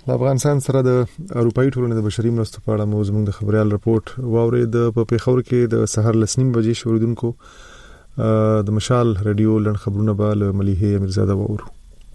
افغانستان سره د اروپאי ټولنې د بشري مرستو په اړه مو زموږ د خبريال رپورت واورید په پیښور کې د سحر لسنیم بجې شوریدونکو د مشال رادیو لن خبرونه به له مليحه امیرزاده وورو.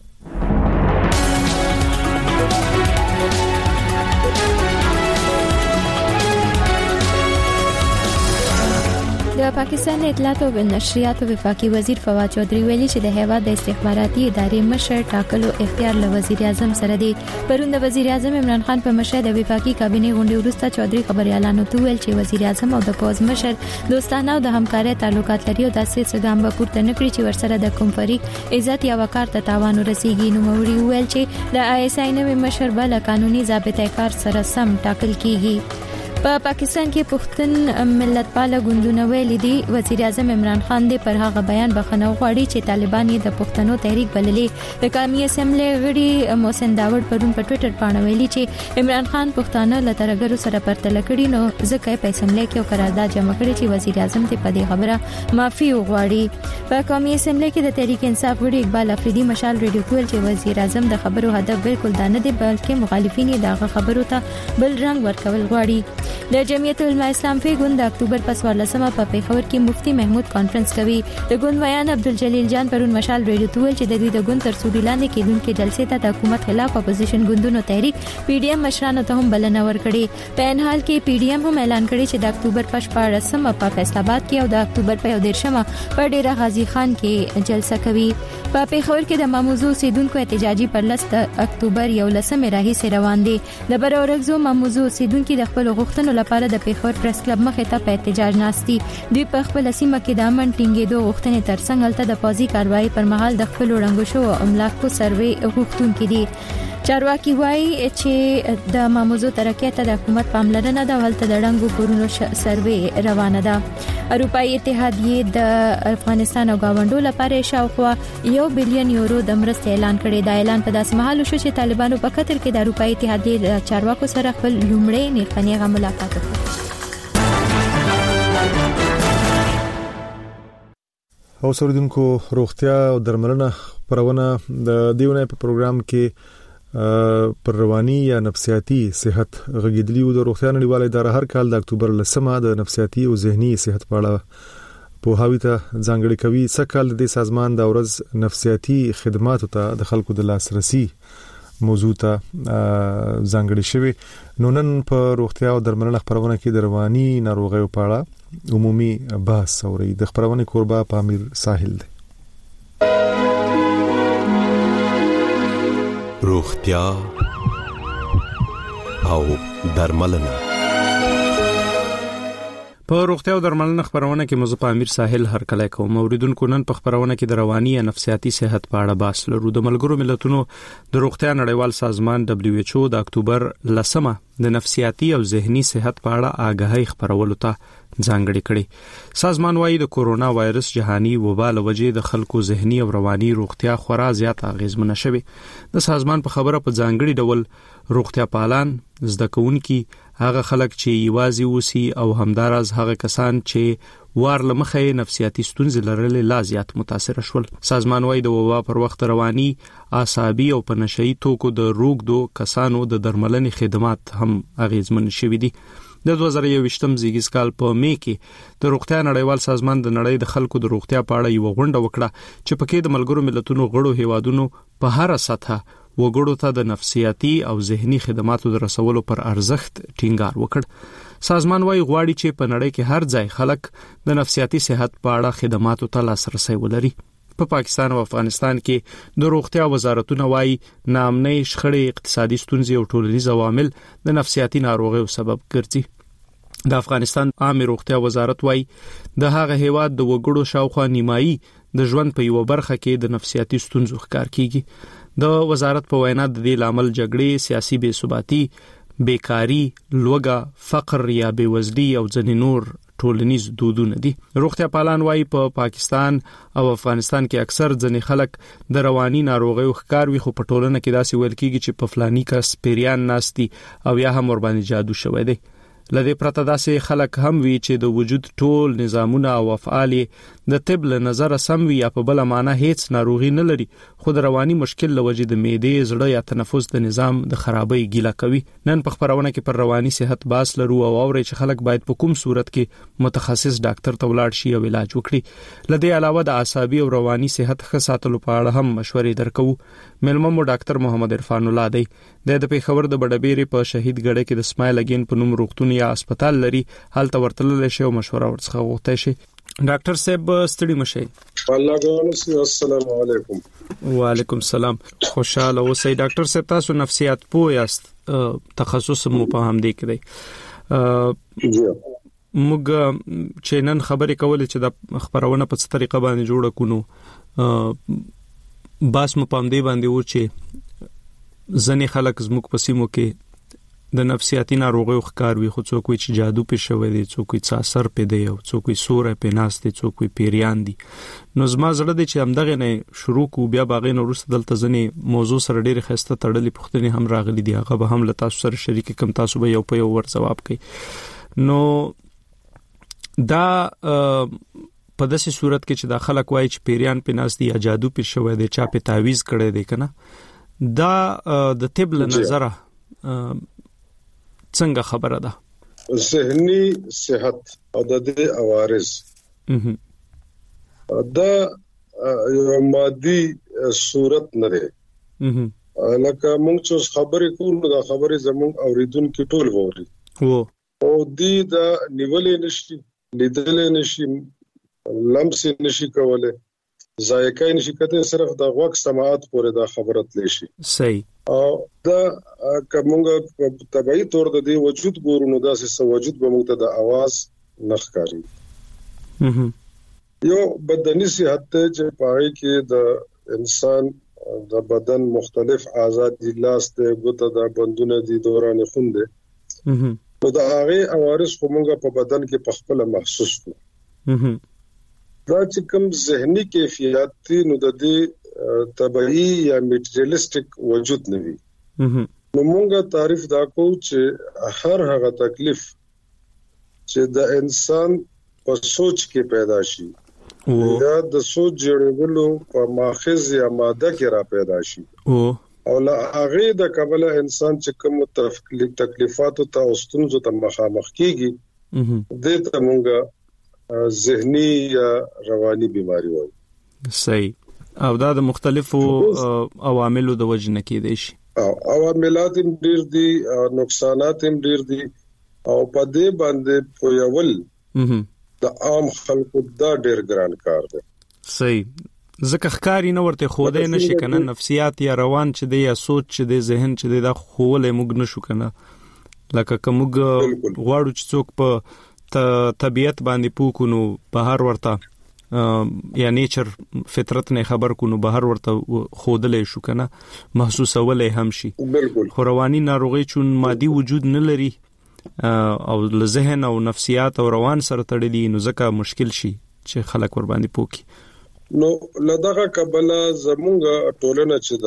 د پاکستان اطلاعات او نشریات وفاقي وزیر فواد چودھری ویلي چې د هیواد د استخباراتي ادارې مشر ټاکلو اختیار له وزیر اعظم سره دی. پرون د وزیر اعظم عمران خان په مشر د وفاقي کابینه غونډې وروسته چودھری خبريالانو ته ویل چې وزیر اعظم او د پوز مشر دوستانه او د همکارۍ تعلقات لري او داسې څه ګام به پورته نکړي چې ورسره د کوم فریق عزت یا وقار ته تاوان ورسیږي. نو موري ویل چې د آی اس آی نوې مشر بل قانوني ضابطه کار سره سم ټاکل کیږي. په پاکستان کې پښتون ملت پاله ګوندونه ویلي دي وزیر اعظم عمران خان دې پر هغه بیان بخښنه وغواړي چې طالبان یې د پښتنو تحریک بللې. د قومي اسمبلی غړي محسن داوود پرون په ټوئیټر باندې ویلي چې عمران خان پښتانه له ترګرو سره پرتله کړي نو ځکه په اسمبلی کې قرارداد جمع کړي چې وزیر اعظم ته په دې خبره معافي وغواړي. په قومي اسمبلی کې د تحریک انصاف غړي اقبال افریدي مشال ریډیو کول چې وزیر اعظم د خبرو هدف بالکل دا نه دی بلکې مخالفین یې دغه خبرو ته بل رنگ ورکول غواړي. د جمعیت العلماء اسلام فی ګوند د اکتوبر په څوارلسمه په پیښور کې مفتی محمود کانفرنس کوي. د ګوند ویان عبدالجلیل جان پرون مشال ریډیو ته ویل چې د دوی د ګوند تر سوري لاندې کېدونکو جلسې ته د حکومت خلاف اپوزیشن ګوندونو تحریک پی ډی ایم مشرانو ته هم بلنه ورکړي. په ان حال کې پی ډی ایم هم اعلان کړی چې د اکتوبر په شپاړسمه په فیصل آباد کې او د اکتوبر په یویشتمه په ډیره غازی خان کې جلسه کوي. په پیښور کې د ماموزو سیدونکو احتجاجي پرلس د اکتوبر یولسمه راهیسې روان دي. د برورګزو ماموزو سیدونکو د خپل غوښتنو لپاره د پیښور پریس کلب مخې ته په احتجاج ناستي. دوی په خپل سیمه کې د امن ټینګېدو غوښتنې ترڅنګ هلته د پوځي کاروایی پر مهال د خپل وړاندو شو املاکو سروي غوښتونکو دي. چارواکي وایي چې د ماموزو ترقۍ ته د حکومت پاملرنه ده هلته د ډنګو کورونو سروي روانه ده. اروپאי اتحادیه د افغانستان او گاونډو لپاره شاوخوا یو بلین یورو د مرستې اعلان کړی. دا اعلان په داسې مهال شو چې طالبانو په قطر کې د اروپאי اتحادیه د چارواکو سره خپل لومړی نیقنیغه ملاقات وکړ. او سردونکو روغتیا او درملنه پرونه د دیونه په پروګرام کې پر رواني یا نفسیاتي صحت غږیدلی او د روغتیا نړیواله اداره هر کال د اکتوبر لسمه د نفسیاتي او ذهني صحت په اړه په هاوی ته ځانګړي کوي. سکهال د سازمان د ورځ نفسیاتي خدماتو ته د خلکو د لاسرسي موضوع ته ځانګړي شوی. نو نن په روغتیا او درملنه خبرونه کې د رواني ناروغیو په اړه عمومي بحث اوري. د خبرونه کوربه پامیر ساحل دی. روغتیا او درملنه په روغتیا او درملنه خبرونه کې مزه په امیر ساحل هر کله کوم اوریدونکو نن په خبرونه کې د رواني یا نفسیاتي صحت په اړه بحث لرو. د ملګرو ملتونو د روغتیا نړیوال سازمان دبليو ایچ او د اکتوبر لسمه د نفسیاتي او ذهني صحت په اړه آگاهی خبرولو ته ځانګړي کړي. سازمان وايي د کورونا وایرس جهاني وبا له وجې د خلکو ذهني او رواني روغتیا خورا زیات اغیزمنه شوه. د سازمان په خبره په ځانګړي ډول روغتیا پالان زده کوونکي هغه خلک چې یوازې وسی او همدارز هغه کسان چې وار لمخې نفسیاتي ستونزې لرلې لا زیات متاثر شول. سازمان وايي د وبا پر وخت رواني اعصابي او په نشئی توکو د روغدو کسانو د درملنې خدمات هم اغیزمن شوي دي. د دوه زره یوویشتم زیږیز کال په می کې د روغتیا نړیوال سازمان د نړۍ د خلکو د روغتیا په اړه یو غونډه وکړه چې پکې د ملګرو ملتونو غړو هیوادونو په هر سطح وګړو ته د نفسیاتي او ذهني خدماتو د رسولو پر ارزښت ټینګار وکړ. سازمان وايي غواړي چې په نړۍ کې هر ځای خلک د نفسیاتي صحت په اړه خدماتو ته لاسرسي ولري. په پاکستان او افغانستان کې د روغتیا وزارتونه وايي ناامنۍ، شخړې، اقتصادي ستونزې او ټولنیز عوامل د نفسیاتي ناروغیو سبب ګرځي. د افغانستان عامه روغتیا وزارت وايي د هغه هیواد د وګړو شاوخوا نیمایي د ژوند په یو برخه کې د نفسیاتي ستونزو ښکار کیږي. د وزارت په وینا د دې لامل جګړې، سیاسي بې ثباتي، بیکاری، لوږه، فقر یا بېوزلي او ځینې نور ټولنیز دودونه دي. روغتیا پالان وايي په پا پاکستان او افغانستان کې اکثر ځینې خلک د رواني ناروغیو ښکار وي، خو په ټولنه کې داسې ویل کیږي چې په فلاني کس پیریان ناستي او یا هم ور باندې جادو شوی دی. لدې پرته داسې خلک هم وی چې د وجود ټول نظامونه او افعال د طب له نظر سم وي یا په بل معنی هیڅ ناروغي نه لري، خو د رواني مشکل لوجې د معدې، زړه یا تنفس د نظام د خرابۍ ګیله کوي. نن په خبرونه کې پر رواني صحت باس لرو او اوري چې خلک باید په کوم صورت کې متخصص ډاکټر ته ولاړ شي او علاج وکړي. لدې علاوه د اعصابي او رواني صحت ښه ساتلو په اړه هم مشورې درکو. ملمو مو ډاکټر محمد عرفان الله دی د پیښور د بډبېری په شهید ګړې کې د سمایل اگین په نوم روغتون یا هسپتال لري، هلته ورتلل شي او مشوره ورڅخه غوښتای شي. ډاکټر صاحب ستړي مشه. الله غوښنه. السلام علیکم. وعلیکم السلام. خوشاله اوسئ ډاکټر صاحب. تاسو نفسیات پوه یاست، تخصص مو په هم دی کړی. موږ چې نن خبرې کولې چې د خبرونه په څه طریقه باندې جوړه کونو، باس مو پام دی باندې و چې ځنې خلک زموږ په سیمو کې د نفسیاتي ناروغیو ښکار وي، خو څوک وي چې جادو پې شوی دی، څوک وي چې اثر پې دی، او څوک وي سوری پې ناست دی، څوک وي پیریان دي. نو زما زړه دی چې همدغې نه شروع کړو، بیا به هغې نه وروسته دلته ځینې موضوع سره ډېرې ښایسته تړلې پوښتنې هم راغلي دي، هغه به هم له تاسو سره شریک کړم، تاسو به یو په یو ور ځواب کوئ. نو دا په داسې صورت کې چې دا خلک وایي چې پیریان پې ناست دي یا جادو پې شوی دی، چا پې تعویز کړی دی که نه، دا د طب له نظره څنګه خبره ده؟ ذهني صحت او د دې عوارض دا یو مادي صورت نه ده. لکه موږ چې خبرې کوو دا خبرې زموږ اوریدونکو ټول ووري او دې دا نیولې نشي، لیدلې نشي، لمس نشي کولای، ذایقه نشي کته، صرف د غوږ سماعت پورې دا خبره تللی شي. صحیح. او دا کومه طبيعي تور د دې وجود ګورونو دا سه وجود به موږ ته د आवाज نخکاری. یو بدني صحت ته چې پای کې د انسان د بدن مختلف اعضاء دي، لاس ته ګوته د بندونه دي، دوران خون دي، نو دا هغه عوارض کومه په بدن کې په خپل محسوس کو. دا چې کوم ذهني کیفیت دي نو د دې طبيعي یا میټریالیسټک وجود نه وي. نو موږ تعریف دا کوو چې هر هغه تکلیف چې د انسان په سوچ کې پیدا شي یا د سوچ جوړولو په ماخذ یا ماده کې را پیدا شي او لا هغه د قبل انسان چې کوم تکلیفات او تاسو ته مخامخ کیږي د ته موږ ذهني یا رواني بيماري وایي. صحیح. او دا د مختلفو عواملو د وجه نه کېدای شي. او عواملات هم ډیر دي، نقصانات هم ډیر دي، او په دې باندې پویول د عام خلکو دا ډیر ګران کار دی. صحیح. ځکه ښکاری نه ورته خوده نشي کنه، نفسیات یا روان چې دی یا سوچ چې دی، ذهن چې دی، دا خوله موږ نشو کنه. لکه کومګ غواړو چې څوک په طبيعت باندې پوکونو بهر ورته یا نیچر فطرت نه خبر کو نو بهر ورته خودلې شو کنه، محسوسولې هم شي. بالکل. خو رواني ناروغي چون مادي وجود نه لري او له ذهن او نفسیات او روان سره تړلي، نو ځکه مشکل شي چې خلک ور باندې پوکي. نو لدغه قبل زمونږ ټولنه چې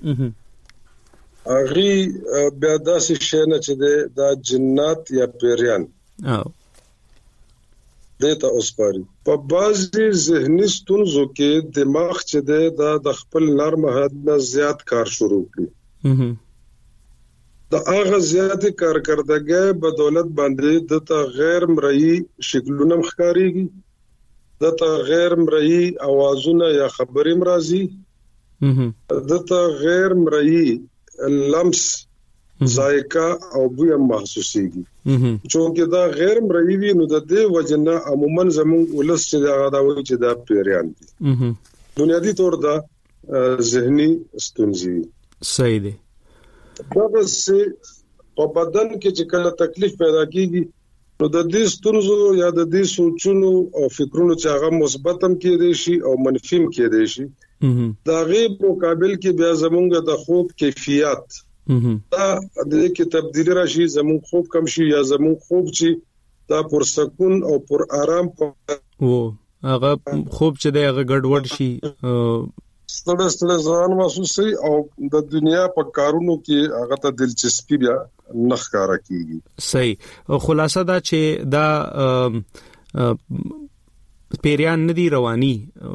دا اغي بیا داسې شي نه چې دا جنات یا پیریان او دیتا اوسپاري. په بعضي ذهني ستونزو کې دماغ چې دا د خپل نرم حد نه زیات کار شروع کړي، د هغه زیات کارکردګۍ بدولت باندې د ته غیر مرئی شکلونه مخکاريږي، د ته غیر مرئی اوازونه یا خبرې مرضی، د ته غیر مرئی لمس، ذایقه او بوی محسوسيږي. چونکه دا غیر مرئی وي نو د دې وجنه عموما زموږ ولس چې دا غواړي چې دا پیریان دي، بنیادی طور دا ذهني ستونزې. صحیح دی. دا بس په بدن کې چې کله تکلیف پیدا کیږي نو د دې ستونزو یا د دې سوچونو او فکرونو چې هغه مثبت هم کېدای شي او منفي هم کېدای شي، دا غیر مقابل کې بیا زموږ د خوب کیفیت دا د کې تبدیلی راشي، زمون خوب کم شي یا زمون خوب چې دا پر سکون او پر آرام وو هغه خوب چې دی هغه ګډوډ شي، ستړي ستړي ځان محسوسي او د دنیا په کارونو کې هغه ته دلچسپي بیا نخکاره کیږي. صحیح. خلاصه دا چې دا پیریان ندي رواني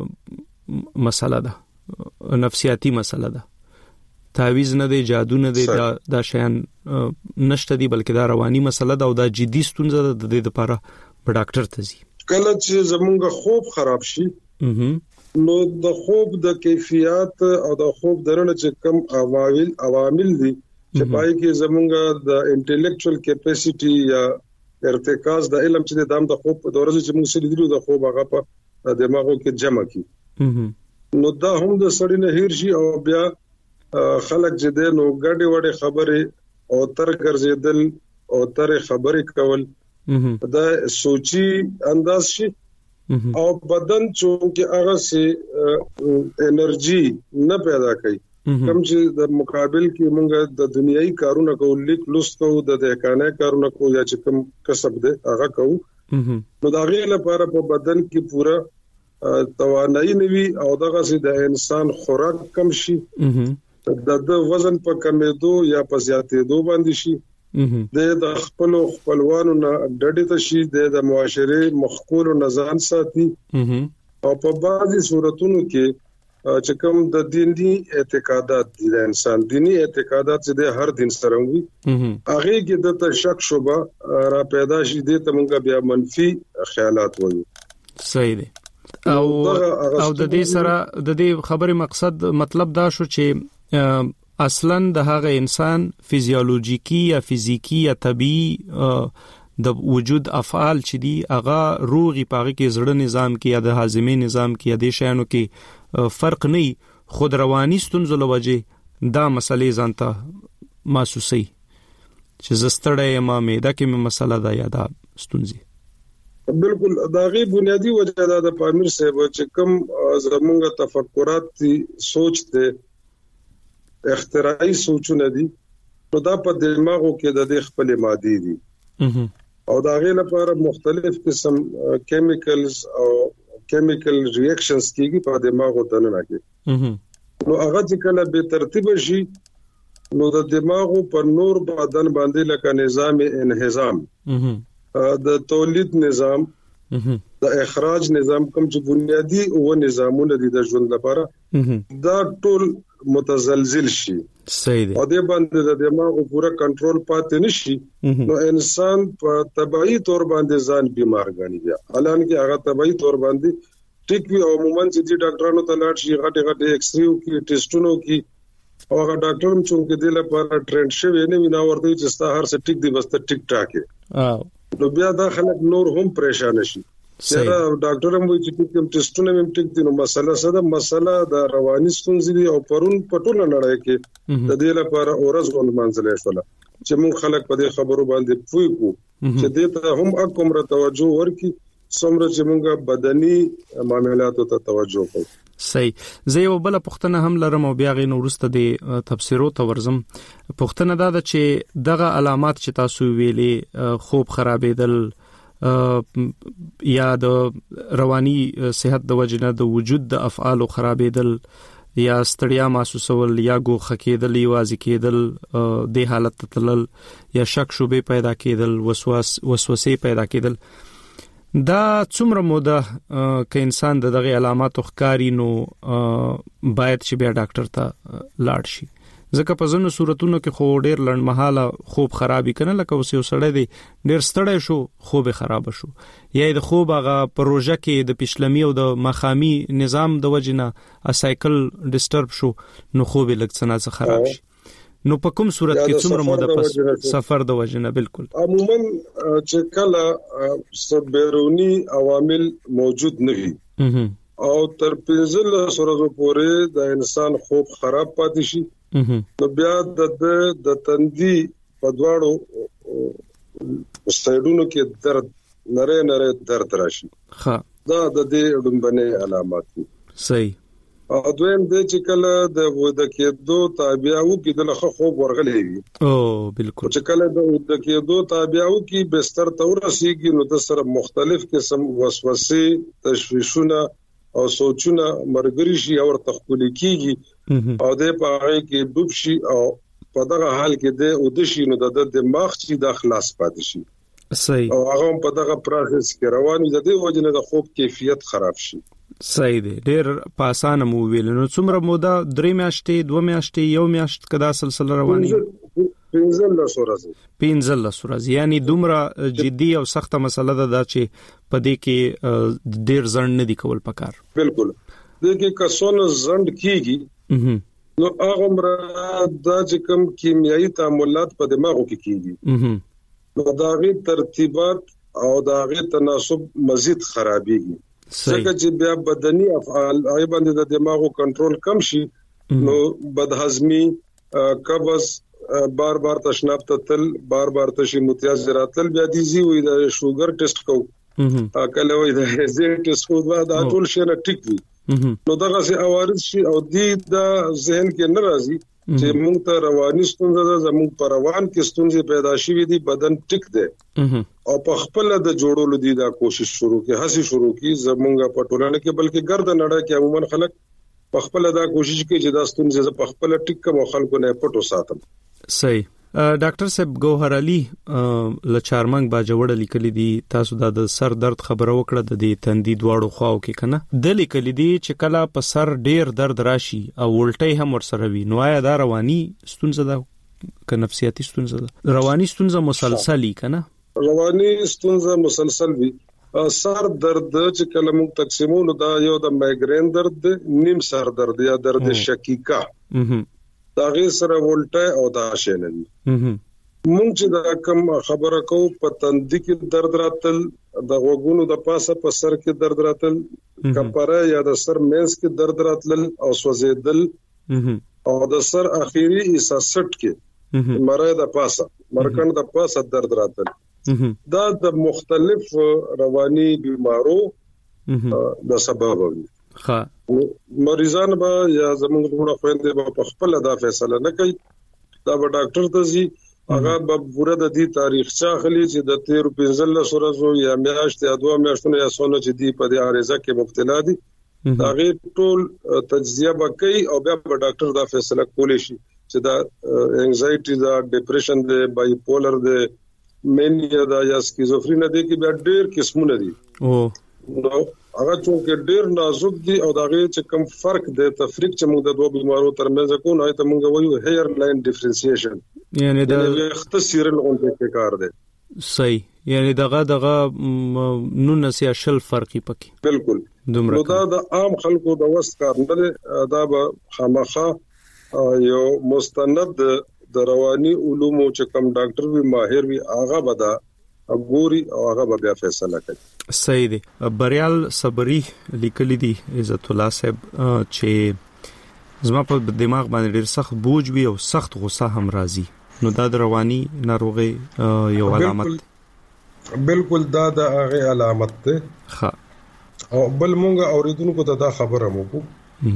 مسله ده, نفسیاتی مسله ده, تعویز نه دی, جادو نه دی, دا دا شیان نشته دي بلکې دا رواني مسله ده او دا جدي ستونزه ده د دې لپاره په ډاکټر ته ځي. کله چې زمونږ خوب خراب شي نو د خوب د کیفیت او د خوب درنه چې کم عوامل عوامل دي چې پای کې زمونږ د انټلیکچوال کیپاسټي یا ارتکاز د علم چې د دام د خوب په دورې چې موږ سره دیدو د خوب هغه په دماغو کې جمع کی نو دا هم د سړی نه هیر شي او بیا خلک چې د نو ګډي وړي خبره او تر ګرځیدل او تر خبرې کول دا سوچي انداز شي او بدن چې هغه سي انرژي نه پیدا کوي کوم چې د مقابل کې موږ د دنیوي کارونه کوو لیک لوستو د دهقانه کارونه کوو یا چې کوم کسب ده هغه کوو نو دا غیر لپاره په بدن کې پورا توانایي نوي او دغه سي د انسان خوراک کم شي د د وزن په کمېدو یا په زیاتېدو باندې شي د خپل خپلوانو نه ډډې ته شي د معاشري مخکول نزان ساتي او په بعضي صورتونو کې چې کوم د دیني اعتقادات دي د انسان دینی اعتقادات چې د هر دین سره وي هغه کې د ته شک شوبه را پیدا شي د تمنګ بیا منفي خیالات وایي. صحیح دي. او او د دې سره د دې خبرې مقصد مطلب دا شو چې اصلا د هغه انسان فزیولوژیکی یا فزیکی یا طبيعي د وجود افعال چې دي هغه روغي پاغه کې زړه نظام کې یا د هاضمې نظام کې یا د شانو کې فرق نه خود رواني ستونزو لوجه دا مسلې ځانته محسوسي چې زستړې ما مېدا کې مې مسله دا یا دا ستونزي. بالکل داغي بنیادی وجه دا د پامیر صاحب چې کوم زمونږ تفکرات دي سوچ ته اختراعي سوچونه دي نو دا په دماغو کې د خپل مادي دي او داغي لپاره مختلف قسم کیمیکلز او کیمیکل ریاکشنز کیږي په دماغو دننه کې نو هغه چې کله به ترتیب شي نو د دماغو پر نور بدن باندې لکه نظام انهضام د تولید نظام د اخراج نظام کوم چې بنیادی او نظامونه دي د ژوند لپاره دا ټول متزلزل شي. صحیح دی. او د باندې د دماغ پورا کنټرول پاتې نشي نو انسان په طبيعي تور باندې ځان بیمار غني بیا الان کې هغه طبيعي تور باندې ټیک وی او عموما چې ډاکټرانو ته لاړ شي غټه غټه ایکس ری کې ټیسټونو کې او هغه ډاکټر هم چې د لپاره ټرند شوی نه وینا ورته چې ستا هر څه ټیک دی بس ته ټیک ټاک او نو بیا دا خلک نور هم پریشان شي. سره ډاکټر هم وایي چې کوم ټیسټونه هم ټیک دي نو مسله سره مسله د رواني ستونزې دي او پرون پټول نه راځي کې د دې لپاره اورز غون منځلې شول چې موږ خلک په دې خبرو باندې پوي کو چې دې ته هم اکمره توجه ورکړي څومره چې موږ بدني معاملاتو ته توجه کوو. صحیح. زه یو بل پښتنه هم لرم او بیا غي نورسته د تفسیرو ته ورزم. پښتنه دا ده چې دغه علامات چې تاسو ویلي خوب خرابېدل یا د رواني صحت د وجنه د وجود د افعال خرابېدل یا ستړیا محسوسول یا ګوخه کېدل یوازې کېدل د حالت تلل یا شک شوبې پیدا کېدل وسواس وسوسې پیدا کېدل دا څومره موده ک انسان دغه علامات ښکاری نو باید چې بیا ډاکټر ته لاړ شي ځکه په ځینو صورتونو کې خو ډېر لړمحاله خوب خرابې کنه لکه اوس یو سړی دی ډېر ستړی شو خوب خراب شو یا د خوب هغه پروژه کې د پښلمي او د مخامي نظام د وجنه ا سایکل ډیسټرب شو نو خوب لږ څنګه خراب شي نو په کوم صورت کې څومره موده پس سفر د وجنه بالکل عموما چې کله سبيرونی عوامل موجود نه وي او تر پنځه ورځې پورې د انسان خوب خراب پاتې شي نو بیا د د تندي په دواړو سایډونو کې درد نره نره درد راشي ها دا د دې ډومبنه علامات دي. صحیح. او دویم د چې کله د د کېدو تابعو کې د لخوا خوب ورغلې وي او بالکل چې کله د د کېدو تابعو کې بستر تورسيږي نو د سره مختلف قسم وسوسې تشويشونه او سوچونه مرګري شي او تخپل کیږي او د پاره کې ډوب شي او په دغه حال کې د او د شي نو د دماغ چې د خلاص پاتې شي صحیح او هغه په دغه پروسس کې روان دي د وجنه د خوب کیفیت خراب شي صحیح دی ډېر په اسانه مو ویل نو څومره موده درې میاشتې دوه میاشتې یو میاشت کدا سلسله رواني پنځل ورځې پنځل ورځې یعنی دومره جدي او سخته مسله ده چې په دې کې ډېر ځند نه دی کول پکار بالکل د کې کسونه ځند کیږي نو هغه مراد د چې کوم کیمیاوي تعاملات په دماغو کې کیږي نو دا غي ترتیبات او دا غي تناسب مزید خرابيږي څنګه چې بیا بدني افعال ای باندې د دماغو کنټرول کم شي نو بدهضمي قبض بار بار تشناب تل بار بار تشي متیاز راتل بیا دي زی وي د شوګر ټیسټ کو کله وي د هزې ټیسټ کو دا ټول شي نه ټیک وي نو دغه سي اوارد شي او دي د ذهن کې ناراضي چې موږ ته رواني ستونزه ده زموږ پر روان کې ستونزې پیدا شي دي بدن ټیک ده او په خپل د جوړولو دي دا کوشش شروع کی هسي شروع کی زمونږه په ټولنه کې بلکې ګرد نړۍ کې عموما خلک په خپل دا کوشش کوي چې دا ستونزې په خپل ټیک کوم خلکو نه پټو ساتم صحیح ډاکټر صاحب ګوهر علي لچارمنګ باجوړ لیکلي دي تاسو د سر درد خبره وکړه د دې تندي دواړو خواو کې کنه د لیکلي دي چې کله په سر ډیر درد راشي او ولټي هم ورسره وي نو آیا دا رواني ستونزه ده که نفسیاتي ستونزه ده رواني ستونزه مسلسلي کنه رواني ستونزه مسلسل وي سر درد چې کله موږ تقسیمونو دا یو د مایګرین درد نیم سر درد یا درد شکیکا دا غیر سره ولټه او دا شې نه دي مونږ چې دا کوم خبره کو په تندې کې درد راتل د غوګونو د پاسه په سر کې درد راتل کپاره یا د سر مینس کې درد راتل او سوځیدل او د سر اخیری حصہ سټ کې مرای د پاسه مرکن د پاسه درد راتل دا د مختلف رواني بیمارو د سبب وي ها مریضان به یا زموږ ټول خويندې به په خپل دا فیصله نه کوي دا به ډاکټر ته ځي هغه به پوره د دې تاریخ څخه چې د تیر پنځل سورزو یا میاشت یا دوه میاشتونه یا سونه چې دی په دې عارضه کې مبتلا دي دا غي ټول تجزیه به کوي او بیا به ډاکټر دا فیصله کولی شي چې دا انزایټي دا ډیپریشن دی بایپولر دی مینیا دا یا سکیزوفرینیا دی کې بیا ډېر قسمونه دي او نو هغه چې ډېر نازک دي او دا غي چې کوم فرق دی تفریق چې موږ د دوه بیمارو ترمنځ کوو نو ته موږ وایو هیر لاین ډیفرنسییشن یعنی دا اختصارل غونډه کار دی صحیح یعنی دغه دغه نو نسیا شل فرقي پکې بالکل نو دا د عام خلکو د وست کار نه دا به خامخا یو مستند د رواني علومو چې کوم ډاکټر وی ماهر وی هغه بدا ګوري او هغه بیا فیصله کوي صحیح دی بریال صبري لیکلي دي عزت الله صاحب چې زما په دماغ باندې ډېر سخت بوج وي او سخت غصه هم راځي نو دا د رواني ناروغي یو علامت بالکل دا د هغه علامت ده ها او بل مونږه اوریدونکو ته دا خبره مو کو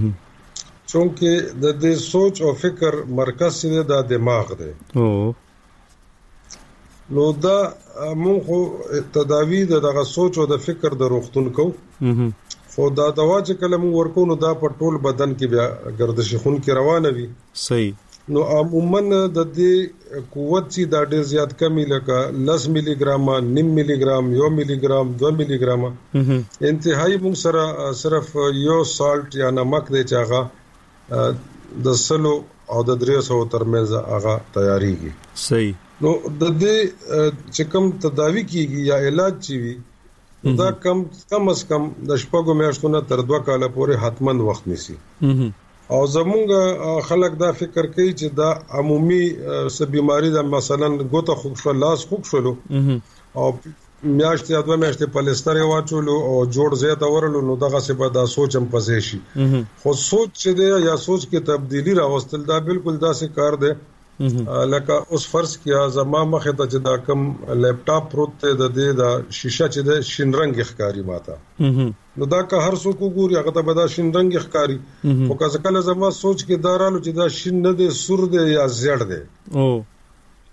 چونکه د دې سوچ او فکر مرکز دی د دماغ دی او نو دا مونږ تداوی د دغه سوچ او د فکر د روغتون کو خو دا دوا چې کله مونږ ورکو نو دا په ټول بدن کې بیا گردش خون کې روانه وي صحیح نو عموما د دې قوت چې دا ډېر زیات کمی لکه لس ملي ګرام نیم ملي ګرام یو ملي ګرام دوه ملي ګرام انتهایی مونږ سره صرف یو سالت یا نمک دی چې هغه د سلو او د درې سو ترمنځ هغه تیاریږي صحیح نو د دې چې کوم تداوی کیږي یا علاج چي وي دا کم کم از کم د شپږو میاشتو نه تر دوه کال پورې حتمن وخت نیسي او زمونږ خلک دا فکر کوي چې دا عمومي څه بيماري ده مثلا ګوته خوب شو لاس خوب شولو او میاشت یا دوه میاشتې پلستر واچولو او جوړ زیات ورلو نو دغه څه به دا سوچم پزې شي خو سوچ چې دی یا سوچ کې تبدیلی راوستل دا بالکل داسې کار دی لکه اوس فرض کیا زما مخه ته چې دا کم لپټاپ پروت ته د دې دا شیشه چې د شین رنگ ښکاری ماته نو دا که هر څوک ګوري هغه ته به دا شین رنگ ښکاری او که کله زما سوچ کې دارالو چې دا شین نه دی سور دی یا زیړ دی او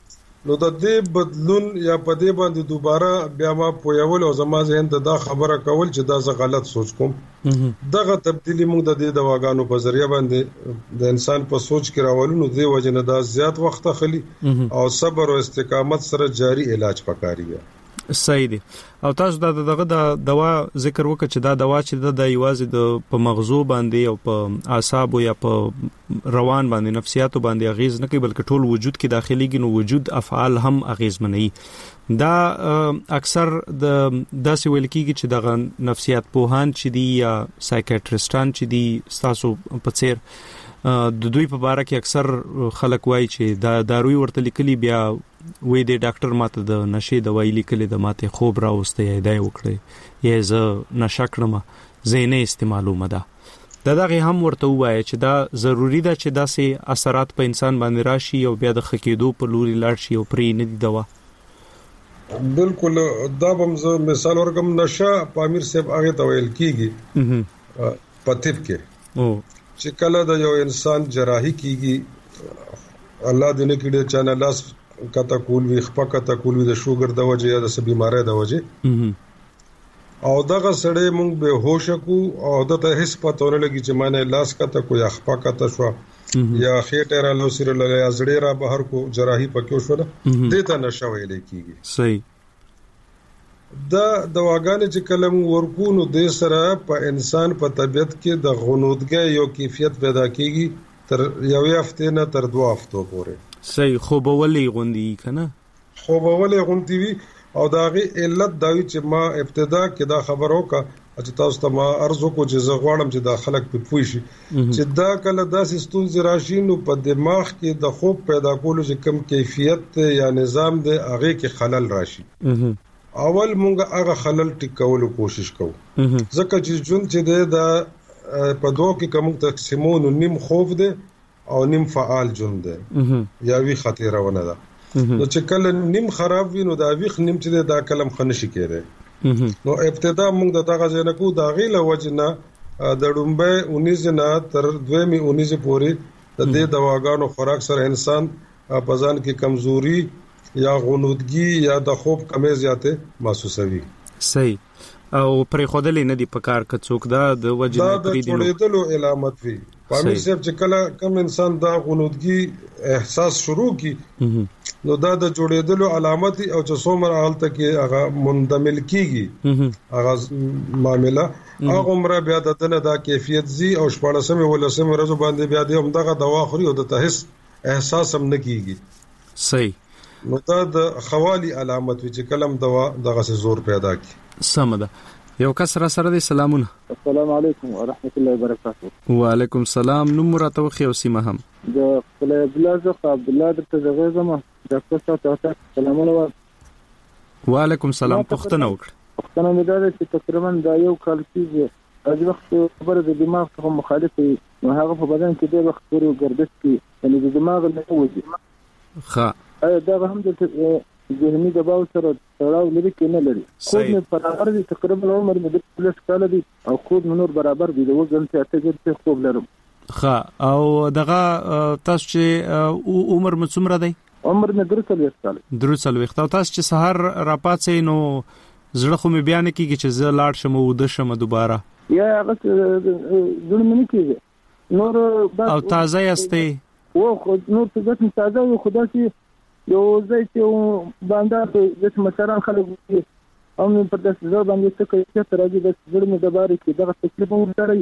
نو د دې بدلون یا په دې باندې دوباره بیا ما پویول او زما ذهن ته دا خبره کول چې دا زه غلط سوچ کوم دغه تبدیلی موږ د دې دواګانو په ذریعہ باندې د انسان په سوچ کې راولو نو دې وجنه دا زیات وخت اخلي او صبر او استقامت سره جاری علاج پکاري. صحیح دی. او تاسو دا دغه د دوا ذکر وکړه چې دا دوا چې د ایوازي د په مغزو باندې او په اعصاب یا په روان باندې نفسیاتو باندې اغیز نه کوي بلکې ټول وجود کې داخليږي نو وجود افعال هم اغیز منئ. دا اکثر د داسې ویل کیږي چې د نفسیات پوهان چې دی یا سایکیاټریسټان چې دی تاسو په څیر د دوی په اړه کې اکثر خلک وایي چې دا داروي ورته لیکلي بیا وې د ډاکټر ماته د نشې دوايي لیکلې د ماته خوب راوسته یې دای وکړي یې ز نشه کړم زینه استعمالومه ده دا دغه هم ورته وایي چې دا ضروری ده چې داسې اثرات په انسان باندې راشي او بیا د خکېدو په لوري لاړ شي او پرې نه دی دوا. بالکل دا به زه مثال ورکم نشه په امیر صاحب هغه ته ویل کیږي په طب کې او چې کله د یو انسان جراحي کیږي الله دې نه کړي چې نه لاس کته کول وي خپه کته کول وي د شوګر د وجه یا د سبي بیماری د وجه او دغه سړی مونږ به هوش کو او دته هیڅ پته نه لګي چې معنی لاس کته کو یا خپه کته شو یا خېټه را لوسره لږه یا زړه را بهر کو جراحي پکې شو ده دته نشه ویل کیږي. صحیح. دا دواګانې چې کلم ورکو نو د سره په انسان په طبيعت کې د غنودګۍ یو کیفیت پیدا کیږي تر یوې هفته نه تر دوه هفتو پورې. صحیح. خوبولې غوندي کنه خوبولې غوندي وي او داغه علت داوی چې ما ابتدا کې دا خبرو کا چې تاسو ته ما ارزو کو چې زه غواړم چې دا خلک په پوي شي چې دا کله داسې ستونزې راشي نو په دماغ کې د خوب پیدا کولو چې کم کیفیت یا نظام دی هغه کې خلل راشي. اول مونږ هغه خلل ټیکولو کوشش کوو ځکه چې جون چې دی دا په دوه کې کوم تقسیمون نیم خوف دی او نیم فعال جون دی یا وی خطرونه ده نو چې کله نیم خراب وي نو دا ویخ نیم چې دا کلم خنشي کېده نو ابتدا موږ د دغه ځای نه کو دا غیله وجنه د ډومبه اونیز نه تر دویمه اونیز پورې د دې دواګانو خوراک سره انسان په ځان کې کمزوري یا غنودګي یا د خوب کمی زیاته محسوسوي. صحیح. او پرې خودلې نه دی پکار کڅوک دا د وجنه پرې دی نو دا د علامت وي پامیر صاحب چې کله کم انسان دا غنودګي احساس شروع کی نو دا د جوړېدلو علامت او چې څومره حالت کې هغه مندمل کیږي هغه معاملہ هغه عمره بیا د دنه دا کیفیت زی او شپږمه ولسمه ورځ باندې بیا د همدغه دوا خوري او د تهس احساس هم نه کیږي. صحیح. نو دا د خوالي علامت وی چې کلم دوا دغه سه زور پیدا کی. سم ده. یو کس را سره دی سلامونه. السلام علیکم ورحمت الله وبرکاته. وعلیکم السلام. نوم راته وخی او سیمه هم. د خپل بلازه عبد الله درته زغه زما ډاکټر صاحب ته سلامونه. وعلیکم السلام. پښتنه وکړه. پښتنه مې دا چې تقریبا دا یو کال کېږي از وخت خبره د دماغ څخه مخالف وي نو هغه په بدن کې د وخت پورې ګردش کې یعنی د دماغ نه وځي. ښه. دا هم د ذهني دباو سره تړاو لري کې نه لري. خو مې برابر دي تقریبا عمر مې د پلس کال دي او خو نور برابر دي د وزن ته اته خوب لرم. ښه. او دغه تاسو چې عمر مې څومره دی؟ عمر مې درې کال. درې کال وخت. او تاسو چې سحر راپاتې نو زړه خو مې بیان کیږي چې زه لاړ شم او د شم دوباره یا هغه زړه مې کیږي نور او تازه یاستې او خو نور څه تازه یو خدا چې یو ځای چې باندې د مشران خلک او په داسې ځای باندې څه کوي چې راځي د زړه مې د باري کې دغه تکلیف ورته.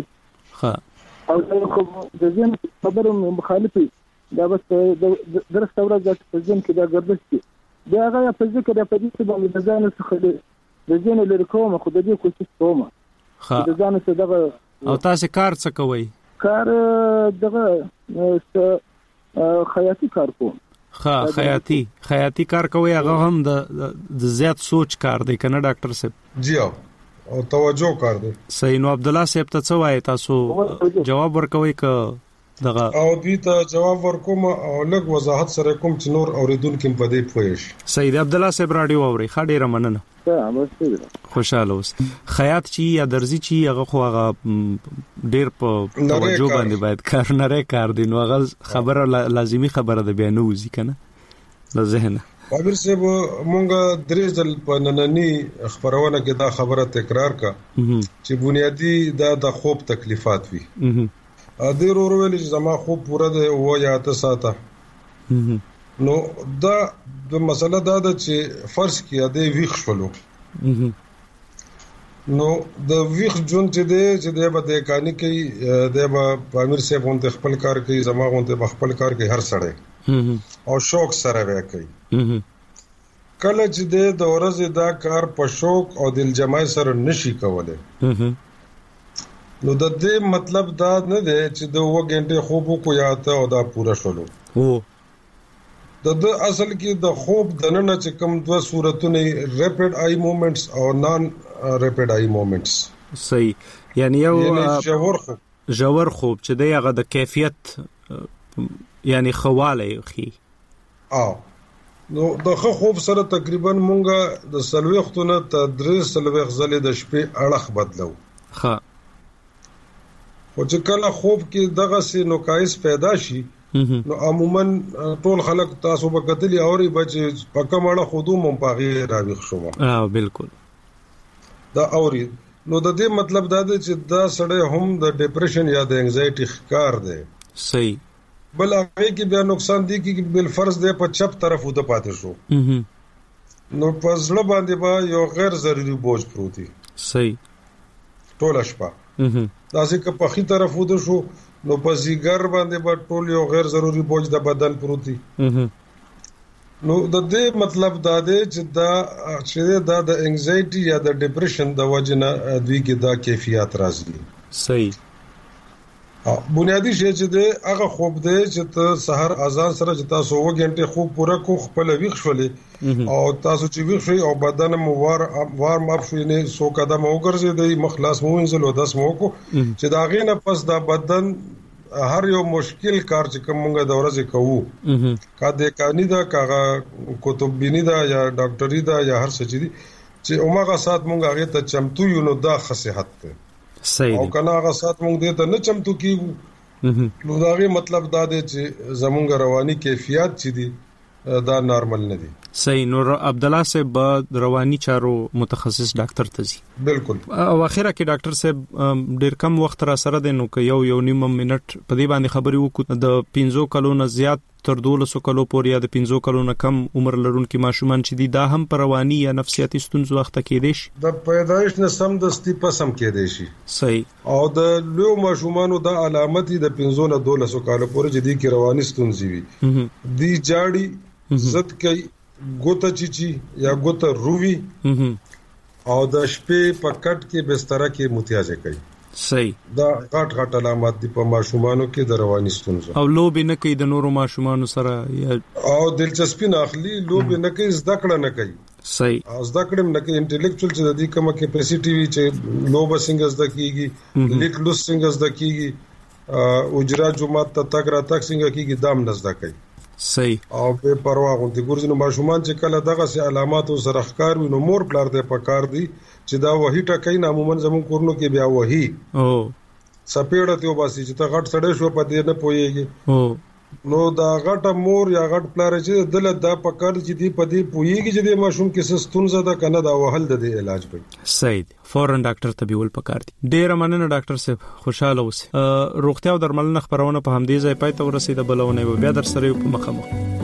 ښه. او خو د ځین خبرو مخالفي دا بس درس تورا د ځین کې دا ګرځي چې دا هغه په ذکر په دې باندې د ځان څخه د ځین لري کوم خو د دې کوشش کوم. ښه. د ځان څخه دغه او تاسو کار څه کوئ؟ کار دغه خیاطي کار کوم. ښه. خیاطي خیاطي کار کوي هغه هم د زیات سوچ کار دی کنه ډاکټر صاحب؟ جی او توجه کار دی. صحیح. نو عبد الله صاحب ته څه وایي تاسو جواب ورکوي ک دغه او دې ته جواب ورکوم او لږ وضاحت سره کوم چې نور اوریدونکو په دې پوهیږي. صحیح دی. عبد الله صاحب رادیو اوري. ښه ډیره مننه. خوشاله اوس. خیاط چی یا درزي چی هغه خو هغه ډیر په توجه باندې باید کار نه کار دی نو هغه خبره لازمی خبره ده بیا نه وځي کنه له ذهنه. عابر صاحب مونږه درې ځل په نننی خبرونه کې دا خبره تکرار کا چې بنیادی دا د خوب تکلیفات وي ا دې ورو ویل چې زما خوب پوره دی او یا ته ساته نو دا د مسله دا ده چې فرض کړه دې ویښ شولو نو د ویښ جون چې دی چې دی به د کانی کوي دی به پامیر صاحب غونډه خپل کار کوي زما غونډه خپل کار کوي هر سړی او شوق سره وکړي کله چې د ورځې دا کار په شوق او دل جمعي سره نشي کولای نو د دې مطلب دا نه دی چې د وګ غنټه خوب کو یاته او دا پورا شولو او د د اصل کې د خوب د نن چې کوم دوه صورتونه ریپډ آی موومېنټس او نان ریپډ آی موومېنټس صحیح یعنی یو جوور خوب جوور خوب چې د هغه د کیفیت یعنی خواله خي او نو د خوب سره تقریبا مونږه د سلوختونه ته درې سلوخ زلې د شپې اړخ بدلو ها او چې کله خوب کې دغه سي نقایص پیدا شي نو عموما ټول خلک تاسو په قتل اوري بچ په کومه خودو مون پاغي راويخ شو اه بالکل دا اوري نو د دې مطلب دا دی چې دا سړی هم د ډیپریشن یا د انزایټي ښکار دی صحیح بل هغه کې بیا نقصان دی کې بل فرض دی په چپ طرف وته پاتې شو نو په ځړ باندې با یو غیر ضروري بوج پروت دی صحیح ټول شپه دا ځکه په خي طرف وته شو نو په زیګر باندې با ټول یو غیر ضروري بوج د بدن پروت دی نو د دې مطلب دا دی چې دا چې دا د انزایټي یا د ډیپریشن د وجنه دوی کې دا کیفیت راځي صحیح بنیادی شی چې دی هغه خوب دی چې ته سحر اذان سره چې تاسو و غنټه خوب پورا کو خپل ویښ شولې او تاسو چې ویښ شئ او بدن مو وار وار ماپ شئ نه سو قدم وګرځي دی مخلاص مو انزل او داس مو کو چې دا غینه پس دا بدن هر یو مشکل کار چې کومه د ورځې کوو کا د کانی دا کا کتب بینی دا یا ډاکټري دا یا هر څه چې دي چې اومغه سات مونږ هغه ته چمتو یو نو دا خصيحت ته صحیح او کنا هغه سات مونږ دې ته نه چمتو کیږو نو دا غي مطلب دا دی چې زمونږ رواني کیفیت چې دي دا نارمل نه دي صحیح نور عبد الله صاحب رواني چارو متخصص ډاکټر ته زی بالکل او اخره کې ډاکټر صاحب ډیر کم وخت را سره دی نو یو یو نیم منټ په دې باندې خبري وکړو د پنځو کلونو زیات تر دولسو کلو پورې یا د پنځو کلونو کم عمر لرونکو ماشومان چې دي دا هم پر رواني یا نفسیاتي ستونزو وخت کې دي شي د پیدایش نه سم دستي پسم کې دي شي صحیح او د لو ماشومانو د علامت د پنځو نه دولسو کالو پورې چې دي کې رواني ستونزې وي دي جاړي زد کوي ګوته چیچی یا ګوته رووي او د شپې په کټ کې بستر کې متیازه کوي صحیح دا غټ غټ علامات دي په ماشومانو کې د رواني ستونزو او لوب نه کوي د نورو ماشومانو سره یا او دلچسپي نه اخلي لوب نه کوي زده کړه نه کوي صحیح او زده کړه نه کوي انټلیکچوال چې د دې کومه کیپاسيټي وي چې لوب څنګه زده کیږي لیک لوس څنګه زده کیږي او اجرا جمعات ته تک را تک څنګه کیږي دام نه زده کوي صحیح او په پروا غونډي ګورځنو ماشومان چې کله دغه سي علامات سره ښکار وي نو مور پلار دې پکار دي چې دا وਹੀ ټکای نه عموما زمون کورنو کې بیا وਹੀ او سپېړه ته وباسي چې ته غټ سړې شو په دې نه پويږي او نو دا غټه مور یا غټ پلار چې دل دا پکار چې دی په دې پويږي چې د ماشوم کې ستونزه ده کنه دا وهل د علاج کوي صحیح فورن ډاکټر ته بیول پکار دي ډیر مننه ډاکټر صاحب خوشاله اوسئ روغتیا او درملنه خبرونه په همدې ځای پای ته ورسېده بلونه بیا در سره په مخه مخ